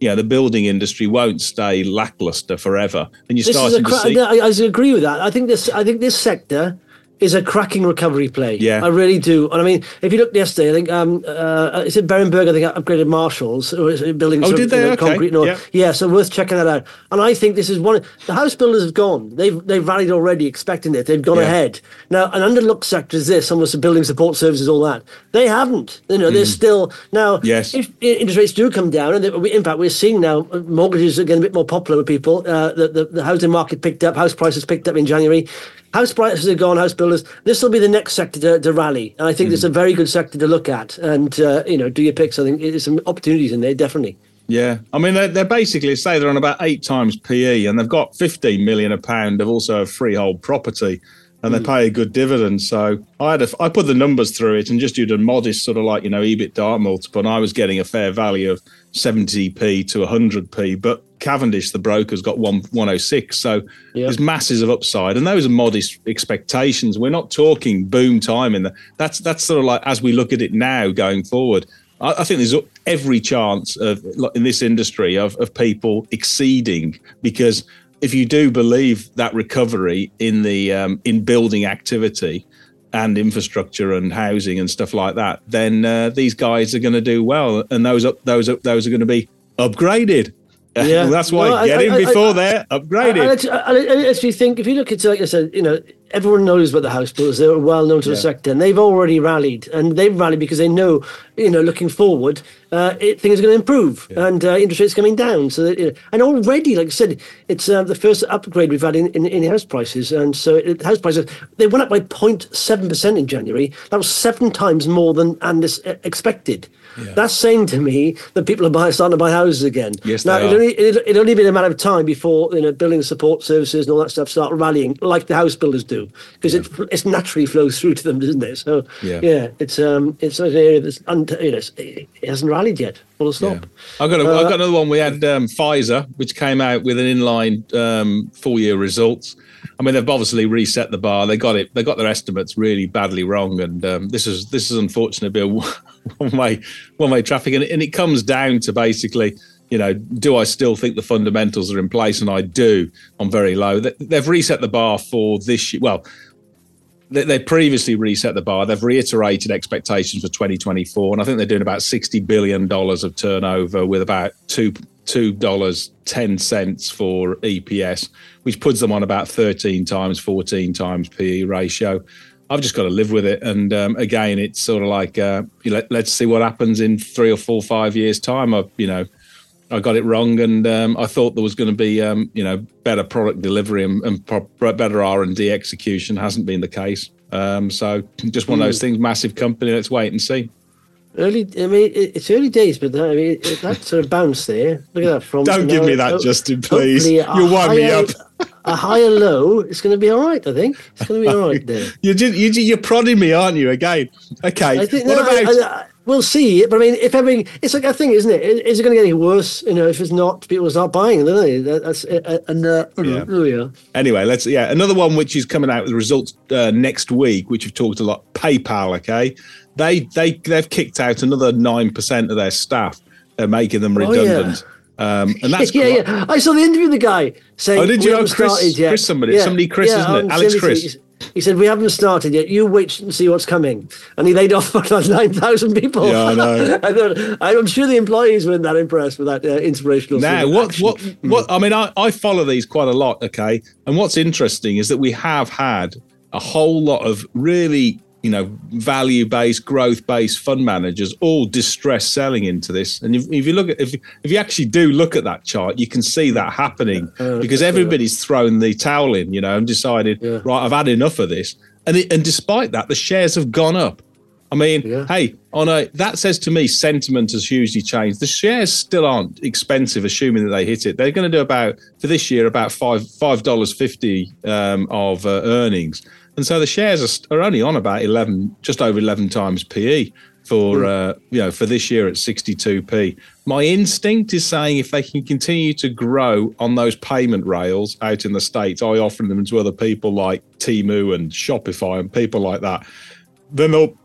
Speaker 3: you know, the building industry won't stay lackluster forever. And you're
Speaker 2: this
Speaker 3: starting
Speaker 2: cra-
Speaker 3: to see.
Speaker 2: I, I agree with that. I think this. I think this sector is a cracking recovery play.
Speaker 3: Yeah.
Speaker 2: I really do. And I mean, if you looked yesterday, I think um, uh, is it Berenberg? I think upgraded Marshalls or is it building.
Speaker 3: Oh,
Speaker 2: some,
Speaker 3: did they?
Speaker 2: You know,
Speaker 3: okay.
Speaker 2: Concrete. No,
Speaker 3: yeah.
Speaker 2: yeah. So worth checking that out. And I think this is one. The house builders have gone. They've they've rallied already, expecting it. They've gone
Speaker 3: Yeah.
Speaker 2: ahead. Now, an underlooked sector is this. Almost the building support services, all that. They haven't. You know, they're still now.
Speaker 3: Yes.
Speaker 2: If interest rates do come down, and they, in fact, we're seeing now mortgages are getting a bit more popular with people. Uh, the, the the housing market picked up. House prices picked up in January. House prices are gone, house builders. This will be the next sector to, to rally. And I think mm. it's a very good sector to look at. And, uh, you know, do your picks. I think there's some opportunities in there, definitely.
Speaker 3: Yeah. I mean, they're, they're basically, say they're on about eight times P E and they've got fifteen million a pound of also a freehold property and mm. they pay a good dividend. So I had a, I put the numbers through it and just did a modest sort of like, you know, EBITDA multiple. And I was getting a fair value of seventy p to one hundred p. But Cavendish, the broker's got one oh six, so yep. there's masses of upside, and those are modest expectations. We're not talking boom time in the. That's that's sort of like as we look at it now going forward. I, I think there's every chance of in this industry of of people exceeding, because if you do believe that recovery in the um, in building activity and infrastructure and housing and stuff like that, then uh, these guys are going to do well, and those up those up those are going to be upgraded. Yeah, well, that's why no, get I, in I, before I, they're upgraded.
Speaker 2: I, I, I, I actually think if you look at, like I said, you know, everyone knows about the house builders. They're well known to yeah. the sector, and they've already rallied, and they've rallied because they know, you know, looking forward, uh, it, things are going to improve, yeah. and uh, interest rates coming down. So, that, you know, and already, like I said, it's uh, the first upgrade we've had in, in, in house prices, and so it, house prices they went up by zero point seven percent in January. That was seven times more than Andis expected. Yeah. That's saying to me that people are buying, starting to buy houses again.
Speaker 3: Yes,
Speaker 2: now
Speaker 3: they
Speaker 2: it
Speaker 3: are.
Speaker 2: only it, it only been a matter of time before, you know, building support services and all that stuff start rallying like the house builders do, because yeah. it it's naturally flows through to them, doesn't it? So yeah, yeah it's um it's an area that's un, you know it hasn't rallied yet. Full stop.
Speaker 3: Yeah. I got a, uh, I got another one. We had um, Pfizer, which came out with an inline um, full year results. I mean, they've obviously reset the bar. They got it. They got their estimates really badly wrong, and um, this is this is unfortunately a one way one way traffic. And, and it comes down to basically, you know, do I still think the fundamentals are in place? And I do. On very low. They, they've reset the bar for this year. Well, they, they previously reset the bar. They've reiterated expectations for twenty twenty-four, and I think they're doing about sixty billion dollars of turnover with about two. two dollars and ten cents for E P S, which puts them on about thirteen times, fourteen times P E ratio. I've just got to live with it. And um, again, it's sort of like, uh, let, let's see what happens in three or four, five years' time. I, you know, I got it wrong, and um, I thought there was going to be, um, you know, better product delivery and, and pro- better R and D execution. Hasn't been the case. Um, so just one of those things, massive company. Let's wait and see.
Speaker 2: Early, I mean, it's early days, but I mean, that sort of bounce there. Look at that from.
Speaker 3: Don't give
Speaker 2: know,
Speaker 3: me that, Justin, please. You'll wind
Speaker 2: higher,
Speaker 3: me up.
Speaker 2: A higher low, it's going to be all right. I think it's going to be all right there.
Speaker 3: You're just, you're, you're prodding me, aren't you? Again, okay.
Speaker 2: I think,
Speaker 3: what
Speaker 2: no,
Speaker 3: about?
Speaker 2: I, I, we'll see. But I mean, if everything, it's like a thing, isn't it? Is it going to get any worse? You know, if it's not, people start buying, don't they? That, that's uh, and uh, yeah. Oh, yeah.
Speaker 3: Anyway, let's yeah. Another one which is coming out with results uh, next week, which we've talked a lot. PayPal, okay. They they they've kicked out another nine percent of their staff. They're making them redundant,
Speaker 2: oh, yeah.
Speaker 3: um, and that's
Speaker 2: yeah, yeah. I saw the interview with the guy saying,
Speaker 3: "Oh, did you? Oh, Chris,
Speaker 2: yet.
Speaker 3: Chris, somebody,
Speaker 2: yeah.
Speaker 3: somebody, Chris,
Speaker 2: yeah,
Speaker 3: isn't it?
Speaker 2: um,
Speaker 3: Alex Chris."
Speaker 2: He said, "We haven't started yet. You wait and see what's coming." And he laid off like nine thousand people.
Speaker 3: Yeah, I know.
Speaker 2: I thought, I'm sure the employees weren't that impressed with that uh, inspirational.
Speaker 3: Now, what, what, what? I mean, I, I follow these quite a lot. Okay, and what's interesting is that we have had a whole lot of really, you know, value-based, growth-based fund managers all distress selling into this. And if, if you look at, if if you actually do look at that chart, you can see that happening uh, because everybody's thrown the towel in, you know, and decided, yeah. right, I've had enough of this. And it, and despite that, the shares have gone up. I mean, yeah. hey, on a that says to me, sentiment has hugely changed. The shares still aren't expensive, assuming that they hit it. They're going to do about for this year about five five dollars fifty um, of uh, earnings. And so the shares are, are only on about eleven, just over eleven times P E for uh, you know for this year at sixty-two p. My instinct is saying if they can continue to grow on those payment rails out in the States, I offer them to other people like Temu and Shopify and people like that, then they'll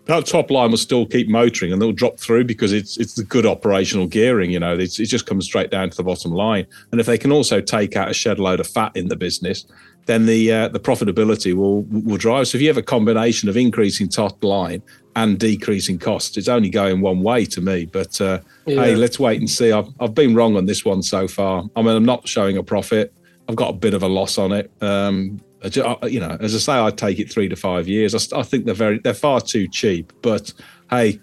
Speaker 3: that top line will still keep motoring and they'll drop through because it's it's the good operational gearing. You know, it's, it just comes straight down to the bottom line. And if they can also take out a shed load of fat in the business, then the uh, the profitability will will drive. So if you have a combination of increasing top line and decreasing costs, it's only going one way to me. But uh, yeah. hey, let's wait and see. I've I've been wrong on this one so far. I mean, I'm not showing a profit. I've got a bit of a loss on it. Um, you know, as I say, I'd take it three to five years. I, I think they're very they're far too cheap. But hey,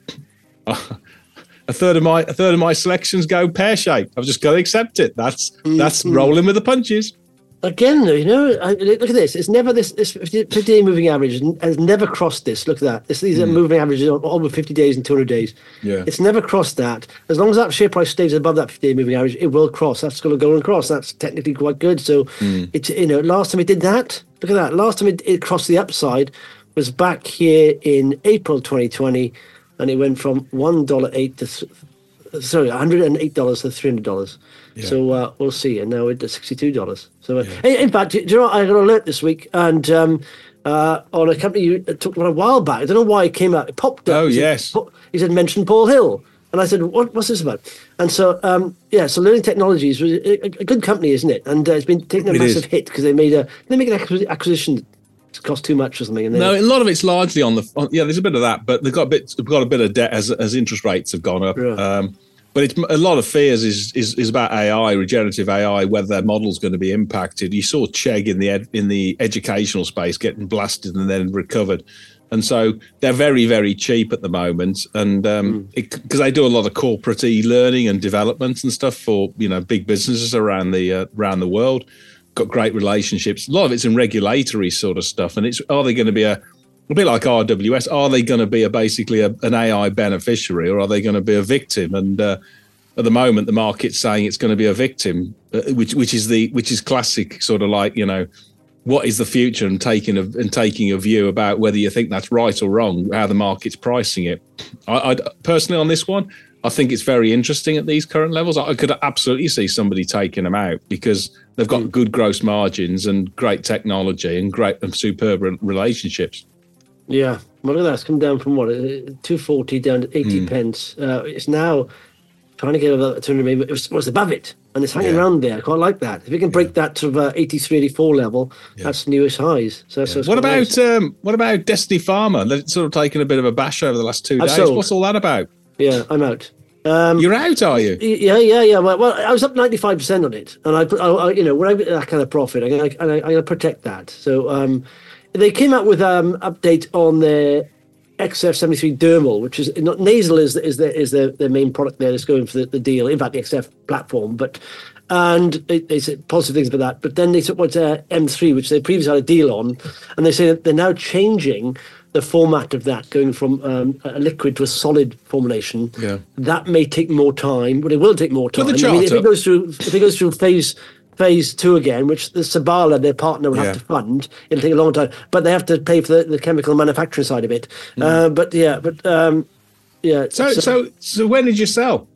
Speaker 3: a third of my a third of my selections go pear shaped. I've just got to accept it. That's mm-hmm. that's rolling with the punches.
Speaker 2: Again, you know, I, look at this. It's never this. This fifty-day moving average has never crossed this. Look at that. This, these mm. are moving averages on over fifty days and two hundred days.
Speaker 3: Yeah,
Speaker 2: it's never crossed that. As long as that share price stays above that fifty-day moving average, it will cross. That's going to go and cross. That's technically quite good. So, mm. it's you know, last time it did that. Look at that. Last time it, it crossed the upside was back here in April twenty twenty, and it went from one dollar eight to th- sorry, one hundred and eight dollars to three hundred dollars. Yeah. So uh, we'll see. And now it's at sixty-two dollars. So, uh, yeah. in, in fact, do you know what? I got an alert this week and um, uh, on a company you talked about a while back. I don't know why it came out. It popped up.
Speaker 3: Oh,
Speaker 2: he
Speaker 3: yes.
Speaker 2: Said, he said, mention Paul Hill. And I said, what, what's this about? And so, um, yeah, so Learning Technologies was a, a good company, isn't it? And uh, it's been taking a it massive is. hit because they made a they make an acquisition. It cost too much or something. And
Speaker 3: no, a lot of it's largely on the on, yeah. There's a bit of that, but they've got a bit. They've got a bit of debt as as interest rates have gone up. Yeah. Um, But it's a lot of fears is, is is about A I, regenerative A I, whether their model's going to be impacted. You saw Chegg in the ed, in the educational space getting blasted and then recovered, and so they're very very cheap at the moment. And um, because mm. they do a lot of corporate e-learning and development and stuff for you know big businesses around the uh, around the world, got great relationships. A lot of it's in regulatory sort of stuff, and it's are they going to be a A bit like R W S, are they going to be a basically a, an A I beneficiary, or are they going to be a victim? And uh, at the moment, the market's saying it's going to be a victim, uh, which which is the which is classic sort of like you know, what is the future, and taking a and taking a view about whether you think that's right or wrong, how the market's pricing it. I, I personally on this one, I think it's very interesting at these current levels. I could absolutely see somebody taking them out because they've got mm. good gross margins and great technology and great and superb relationships.
Speaker 2: Yeah, well, look at that. It's come down from what, two forty down to eighty mm. pence. Uh, it's now trying to get over two hundred, maybe it was, was above it, and it's hanging yeah. around there. I quite like that. If we can break yeah. that sort of uh, eighty-three, eighty-four level, yeah. that's newest highs. So,
Speaker 3: yeah.
Speaker 2: so
Speaker 3: what about nice. um, what about Destiny Pharma? They've sort of taken a bit of a bash over the last two
Speaker 2: I've
Speaker 3: days.
Speaker 2: sold.
Speaker 3: What's all that about?
Speaker 2: Yeah, I'm out. Um,
Speaker 3: You're out, are you?
Speaker 2: Yeah, yeah, yeah. Well, well I was up ninety-five percent on it, and I, I, I you know, when I get that kind of profit, I'm going to protect that. So um, they came out with an um, update on their X F seventy-three dermal, which is not nasal is is the is the, the main product there that's going for the, the deal. In fact, the X F platform, but and they, they said positive things about that. But then they took what's uh, M three, which they previously had a deal on, and they say that they're now changing the format of that, going from um, a liquid to a solid formulation.
Speaker 3: Yeah,
Speaker 2: that may take more time, but it will take more time.
Speaker 3: Put the
Speaker 2: I mean, if
Speaker 3: up.
Speaker 2: it goes through, if it goes through phase. Phase two again, which the Sabala, their partner, will
Speaker 3: yeah.
Speaker 2: have to fund. It'll take a long time, but they have to pay for the, the chemical manufacturing side of it. Mm. Uh, but yeah, but um, yeah.
Speaker 3: So, so, so, so, when did you sell?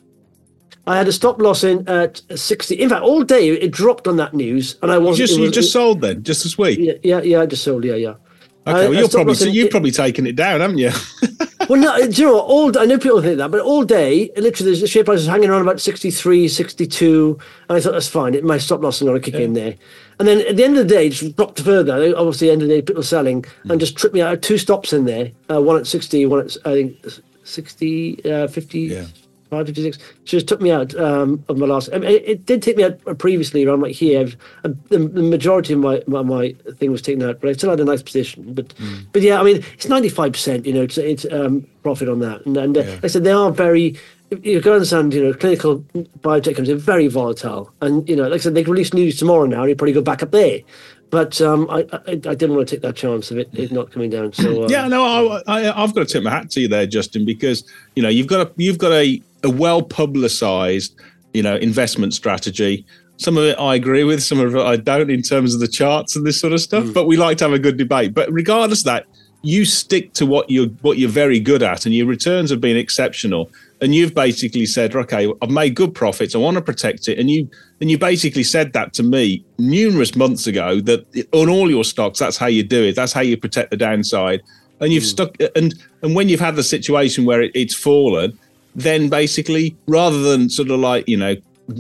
Speaker 2: I had a stop loss in at sixty. In fact, all day it dropped on that news, and I wasn't.
Speaker 3: You just,
Speaker 2: was,
Speaker 3: you just
Speaker 2: it,
Speaker 3: sold then, just this week.
Speaker 2: Yeah, yeah, yeah. I just sold. Yeah, yeah.
Speaker 3: Okay,
Speaker 2: I,
Speaker 3: well, you're probably so
Speaker 2: in,
Speaker 3: you've
Speaker 2: it,
Speaker 3: probably taken it down, haven't you?
Speaker 2: Well, no, do you know what? All, I know people think that, but all day, literally, the share price was hanging around about sixty-three, sixty-two, and I thought, that's fine. It, my stop loss is going to kick yeah. in there. And then at the end of the day, it just dropped further. Obviously, at the end of the day, people selling, mm. and just tripped me out. I had two stops in there, uh, one at sixty, one at, I think, sixty, uh, fifty. Yeah. five fifty-six. She just took me out um, of my last. I mean, it, it did take me out previously around like here. The, the majority of my, my my thing was taken out, but I still had a nice position. But mm. but yeah, I mean, it's ninety-five percent. You know, it's it's um, profit on that. And, and uh, yeah. like I said, they are very. You've got to understand, you know, clinical biotech companies are very volatile, and you know, like I said, they can release news tomorrow now, and you probably go back up there. But um, I, I I didn't want to take that chance of it, it not coming down. So um,
Speaker 3: yeah, no, I, I I've got to tip my hat to you there, Justin, because you know you've got a you've got a a well publicized, you know, investment strategy. Some of it I agree with, some of it I don't in terms of the charts and this sort of stuff. Mm. But we like to have a good debate. But regardless of that, you stick to what you're what you're very good at, and your returns have been exceptional. And you've basically said, okay, I've made good profits. I want to protect it. And you and you basically said that to me numerous months ago, that on all your stocks, that's how you do it. That's how you protect the downside. and you've mm. stuck. And and when you've had the situation where it, it's fallen, then basically rather than sort of like you know.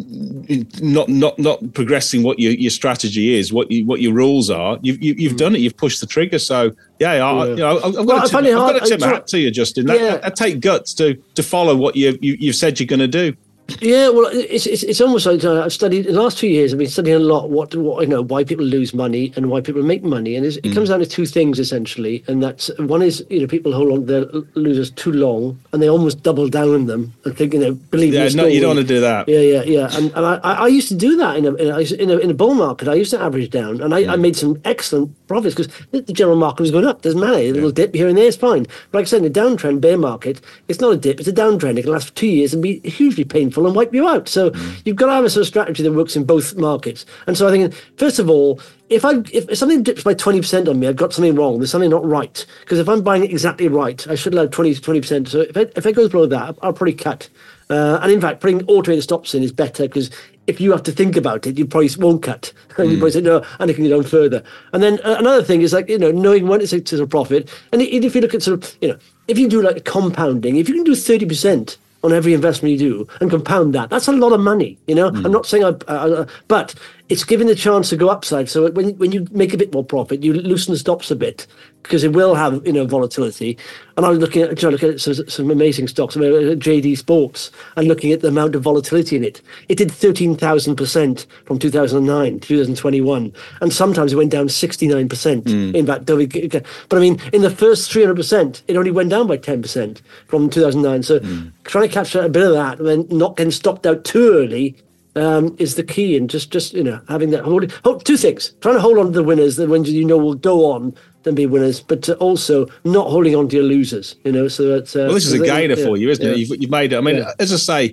Speaker 3: Not not not progressing what your, your strategy is, what you, what your rules are. You've you, you've mm. done it. You've pushed the trigger. So yeah, I, yeah. you know, I've got well, to tip, I've got to tip my hat to you, Justin. That, yeah. that, that take guts to to follow what you, you you've said you're going to do.
Speaker 2: Yeah, well, it's it's, it's almost like uh, I've studied in the last two years. I've been studying a lot what, what you know why people lose money and why people make money, and it mm. comes down to two things essentially. And that's one is you know people hold on to their losers too long, and they almost double down on them and think you know believe.
Speaker 3: Yeah, no, you don't want to do that.
Speaker 2: Yeah, yeah, yeah. And and I, I used to do that in a in a, in a, in a bull market. I used to average down, and I, mm. I made some excellent profits because the general market was going up. Doesn't matter, a little yeah. dip here and there is fine. But like I said, in a downtrend bear market, it's not a dip; it's a downtrend. It can last for two years and be hugely painful and wipe you out. So So mm. you've got to have a sort of strategy that works in both markets. And so I think, first of all, if I if something dips by twenty percent on me, I've got something wrong. There's something not right. Because if I'm buying it exactly right, I should allow twenty percent. So if it, if it goes below that, I'll probably cut. Uh, and in fact, putting automated stops in is better because if you have to think about it, you probably won't cut. And mm. you probably say, no, and it can go down further. And then uh, another thing is like, you know, knowing when it's a profit. And if you look at sort of, you know, if you do like compounding, if you can do thirty percent on every investment you do and compound that, that's a lot of money, you know. Mm. I'm not saying I, uh, but it's given the chance to go upside. So when when you make a bit more profit, you loosen the stops a bit because it will have you know volatility. And I was looking at trying to look at some, some amazing stocks, I mean, J D Sports, and looking at the amount of volatility in it. It did thirteen thousand percent from two thousand nine to two thousand twenty-one, and sometimes it went down sixty-nine percent. Mm. In fact, but I mean, in the first three hundred percent, it only went down by ten percent from two thousand nine. So mm. trying to capture a bit of that and then not getting stopped out too early. Um, is the key, and just, just you know, having that holding. Hold, two things: trying to hold on to the winners, the ones you know will go on and be winners, but uh, also not holding on to your losers. You know, so that. Uh,
Speaker 3: well, this is a gainer
Speaker 2: yeah,
Speaker 3: for you, isn't
Speaker 2: yeah.
Speaker 3: it? You've, you've made it. I mean, yeah. as I say,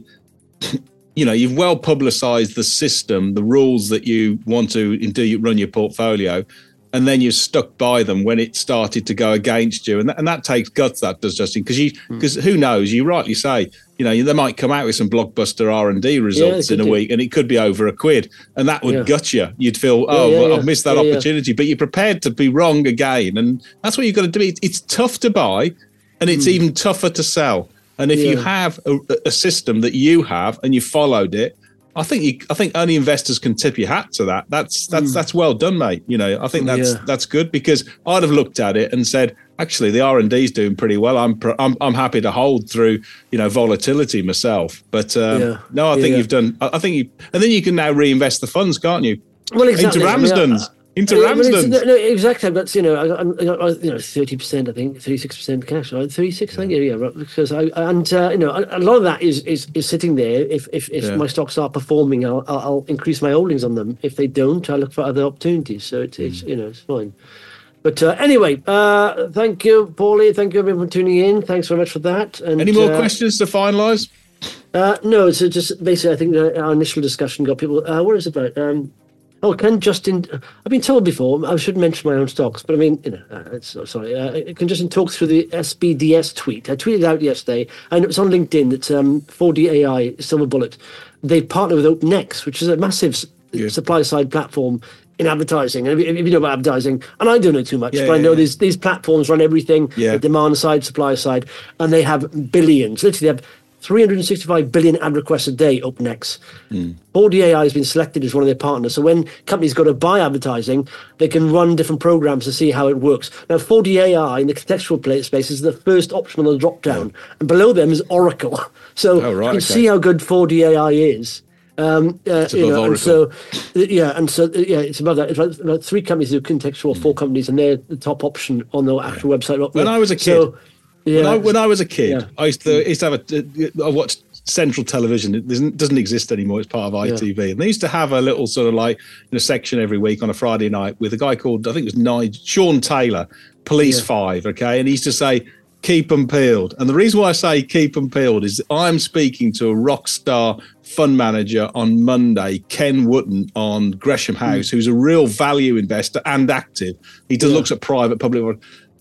Speaker 3: you know, you've well publicised the system, the rules that you want to do. You run your portfolio, and then you're stuck by them when it started to go against you, and that, and that takes guts. That does, Justin, because you because mm. who knows? You rightly say. You know, they might come out with some blockbuster R and D results yeah, in a do. week, and it could be over a quid, and that would yeah. gut you. You'd feel, oh, yeah, yeah, well, yeah. I've missed that yeah, opportunity, yeah. but you're prepared to be wrong again, and that's what you've got to do. It's tough to buy, and it's mm. even tougher to sell. And if yeah. you have a, a system that you have and you followed it, I think you, I think only investors can tip your hat to that. That's that's mm. that's well done, mate. You know, I think that's yeah. that's good because I'd have looked at it and said, actually, the R and D is doing pretty well. I'm I'm I'm happy to hold through, you know, volatility myself. But um, yeah. no, I think yeah. you've done. I think you, and then you can now reinvest the funds, can't you?
Speaker 2: Well, exactly.
Speaker 3: Into Ramsdens. I mean, I, Into Ramsdens.
Speaker 2: No, no, exactly. But you know, I, I, you know, thirty percent. I think thirty-six percent cash. Right? Thirty-six. Yeah. I think. Yeah, yeah. Because I and uh, you know, a, a lot of that is is, is sitting there. If if, if yeah. my stocks are performing, I'll, I'll I'll increase my holdings on them. If they don't, I'll look for other opportunities. So it's mm. it's you know it's fine. But uh, anyway, uh, thank you, Paulie. Thank you everyone for tuning in. Thanks very much for that. And,
Speaker 3: Any more
Speaker 2: uh,
Speaker 3: questions to finalise?
Speaker 2: Uh, no. So just basically, I think that our initial discussion got people. Uh, what is it about? Um, Oh, can Justin? I've been told before. I should mention my own stocks, but I mean, you know, uh, it's, sorry. Uh, can Justin talk through the S B D S tweet? I tweeted out yesterday, and it was on LinkedIn that um, four D A I, Silver Bullet, they partner with OpenX, which is a massive yeah. supply side platform in advertising. And if, if you know about advertising, and I don't know too much, yeah, but I know yeah. these these platforms run everything: yeah. the demand side, supply side, and they have billions. Literally, they have three hundred sixty-five billion ad requests a day, OpenX. Mm. four D A I has been selected as one of their partners. So when companies go to buy advertising, they can run different programs to see how it works. Now, four D A I in the contextual play space is the first option on the drop down. Oh. And below them is Oracle. So oh, right, you can okay. see how good four D A I is. Um, uh, you know, and so, yeah, and so, yeah, it's about that. It's about, about three companies do contextual, mm. four companies, and they're the top option on the actual yeah. website.
Speaker 3: When I was a kid, so, Yeah. When, I, when I was a kid, yeah. I used to, I used to have a. I watched Central Television. It doesn't, doesn't exist anymore. It's part of I T V, yeah. and they used to have a little sort of like you know, section every week on a Friday night with a guy called I think it was Nigel, Sean Taylor, Police yeah. Five. Okay, and he used to say, "Keep them peeled." And the reason why I say "keep them peeled" is that I'm speaking to a rock star fund manager on Monday, Ken Wotton on Gresham House, mm. who's a real value investor and active. He does yeah. looks at private, public.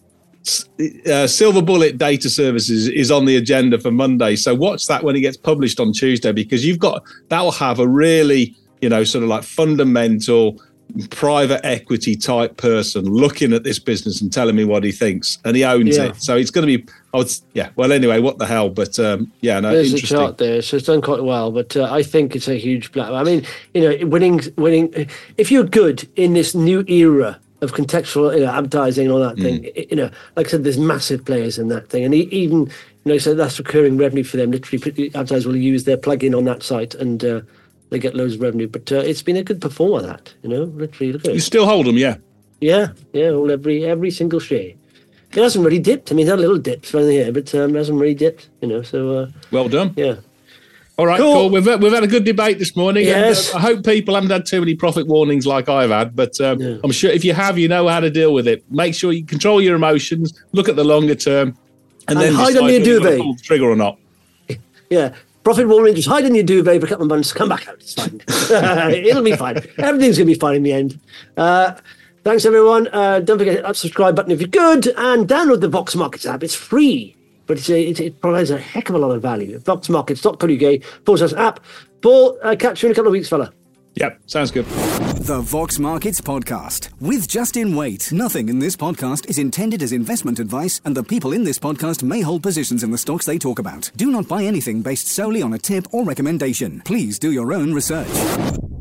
Speaker 3: Uh, Silver Bullet Data Services is on the agenda for Monday, so watch that when it gets published on Tuesday because you've got that will have a really you know sort of like fundamental private equity type person looking at this business and telling me what he thinks, and he owns
Speaker 2: Yeah.
Speaker 3: it. So it's going to be, I would, yeah. Well, anyway, what the hell? But um, yeah, no,
Speaker 2: There's a
Speaker 3: interesting.
Speaker 2: chart there, so it's done quite well. But uh, I think it's a huge black. I mean, you know, winning, winning. If you're good in this new era of contextual, you know, advertising and all that thing,
Speaker 3: Mm.
Speaker 2: you know, like I said, there's massive players in that thing, and e- even you know, so that's recurring revenue for them. Literally, advertisers will use their plug-in on that site, and uh, they get loads of revenue. But uh, it's been a good performer. That you know, literally, look at
Speaker 3: You
Speaker 2: it.
Speaker 3: still hold them, yeah.
Speaker 2: Yeah, yeah, all every every single share. It hasn't really dipped. I mean, it had a little dip from here, but um, it hasn't really dipped. You know, so uh,
Speaker 3: Well done.
Speaker 2: yeah.
Speaker 3: All right,
Speaker 2: Cool.
Speaker 3: cool. We've we've had a good debate this morning.
Speaker 2: Yes.
Speaker 3: And, uh, I hope people haven't had too many profit warnings like I've had, but um,
Speaker 2: Yeah.
Speaker 3: I'm sure if you have, you know how to deal with it. Make sure you control your emotions, look at the longer term, and,
Speaker 2: And
Speaker 3: then
Speaker 2: hide
Speaker 3: decide
Speaker 2: under your
Speaker 3: whether you wanna
Speaker 2: duvet.
Speaker 3: pull the trigger or not.
Speaker 2: Yeah. Profit warning, just hide in your duvet for a couple of months, come back out. It's fine. It'll be fine. Everything's going to be fine in the end. Uh, thanks, everyone. Uh, don't forget to hit that subscribe button if you're good, and download the Vox Markets app. It's free, but it's a, it, it provides a heck of a lot of value. vox markets dot co dot uk forward slash app. Paul, uh, catch you in a couple of weeks, fella.
Speaker 3: Yep, sounds good.
Speaker 1: The Vox Markets Podcast with Justin Waite. Nothing in this podcast is intended as investment advice, and the people in this podcast may hold positions in the stocks they talk about. Do not buy anything based solely on a tip or recommendation. Please do your own research.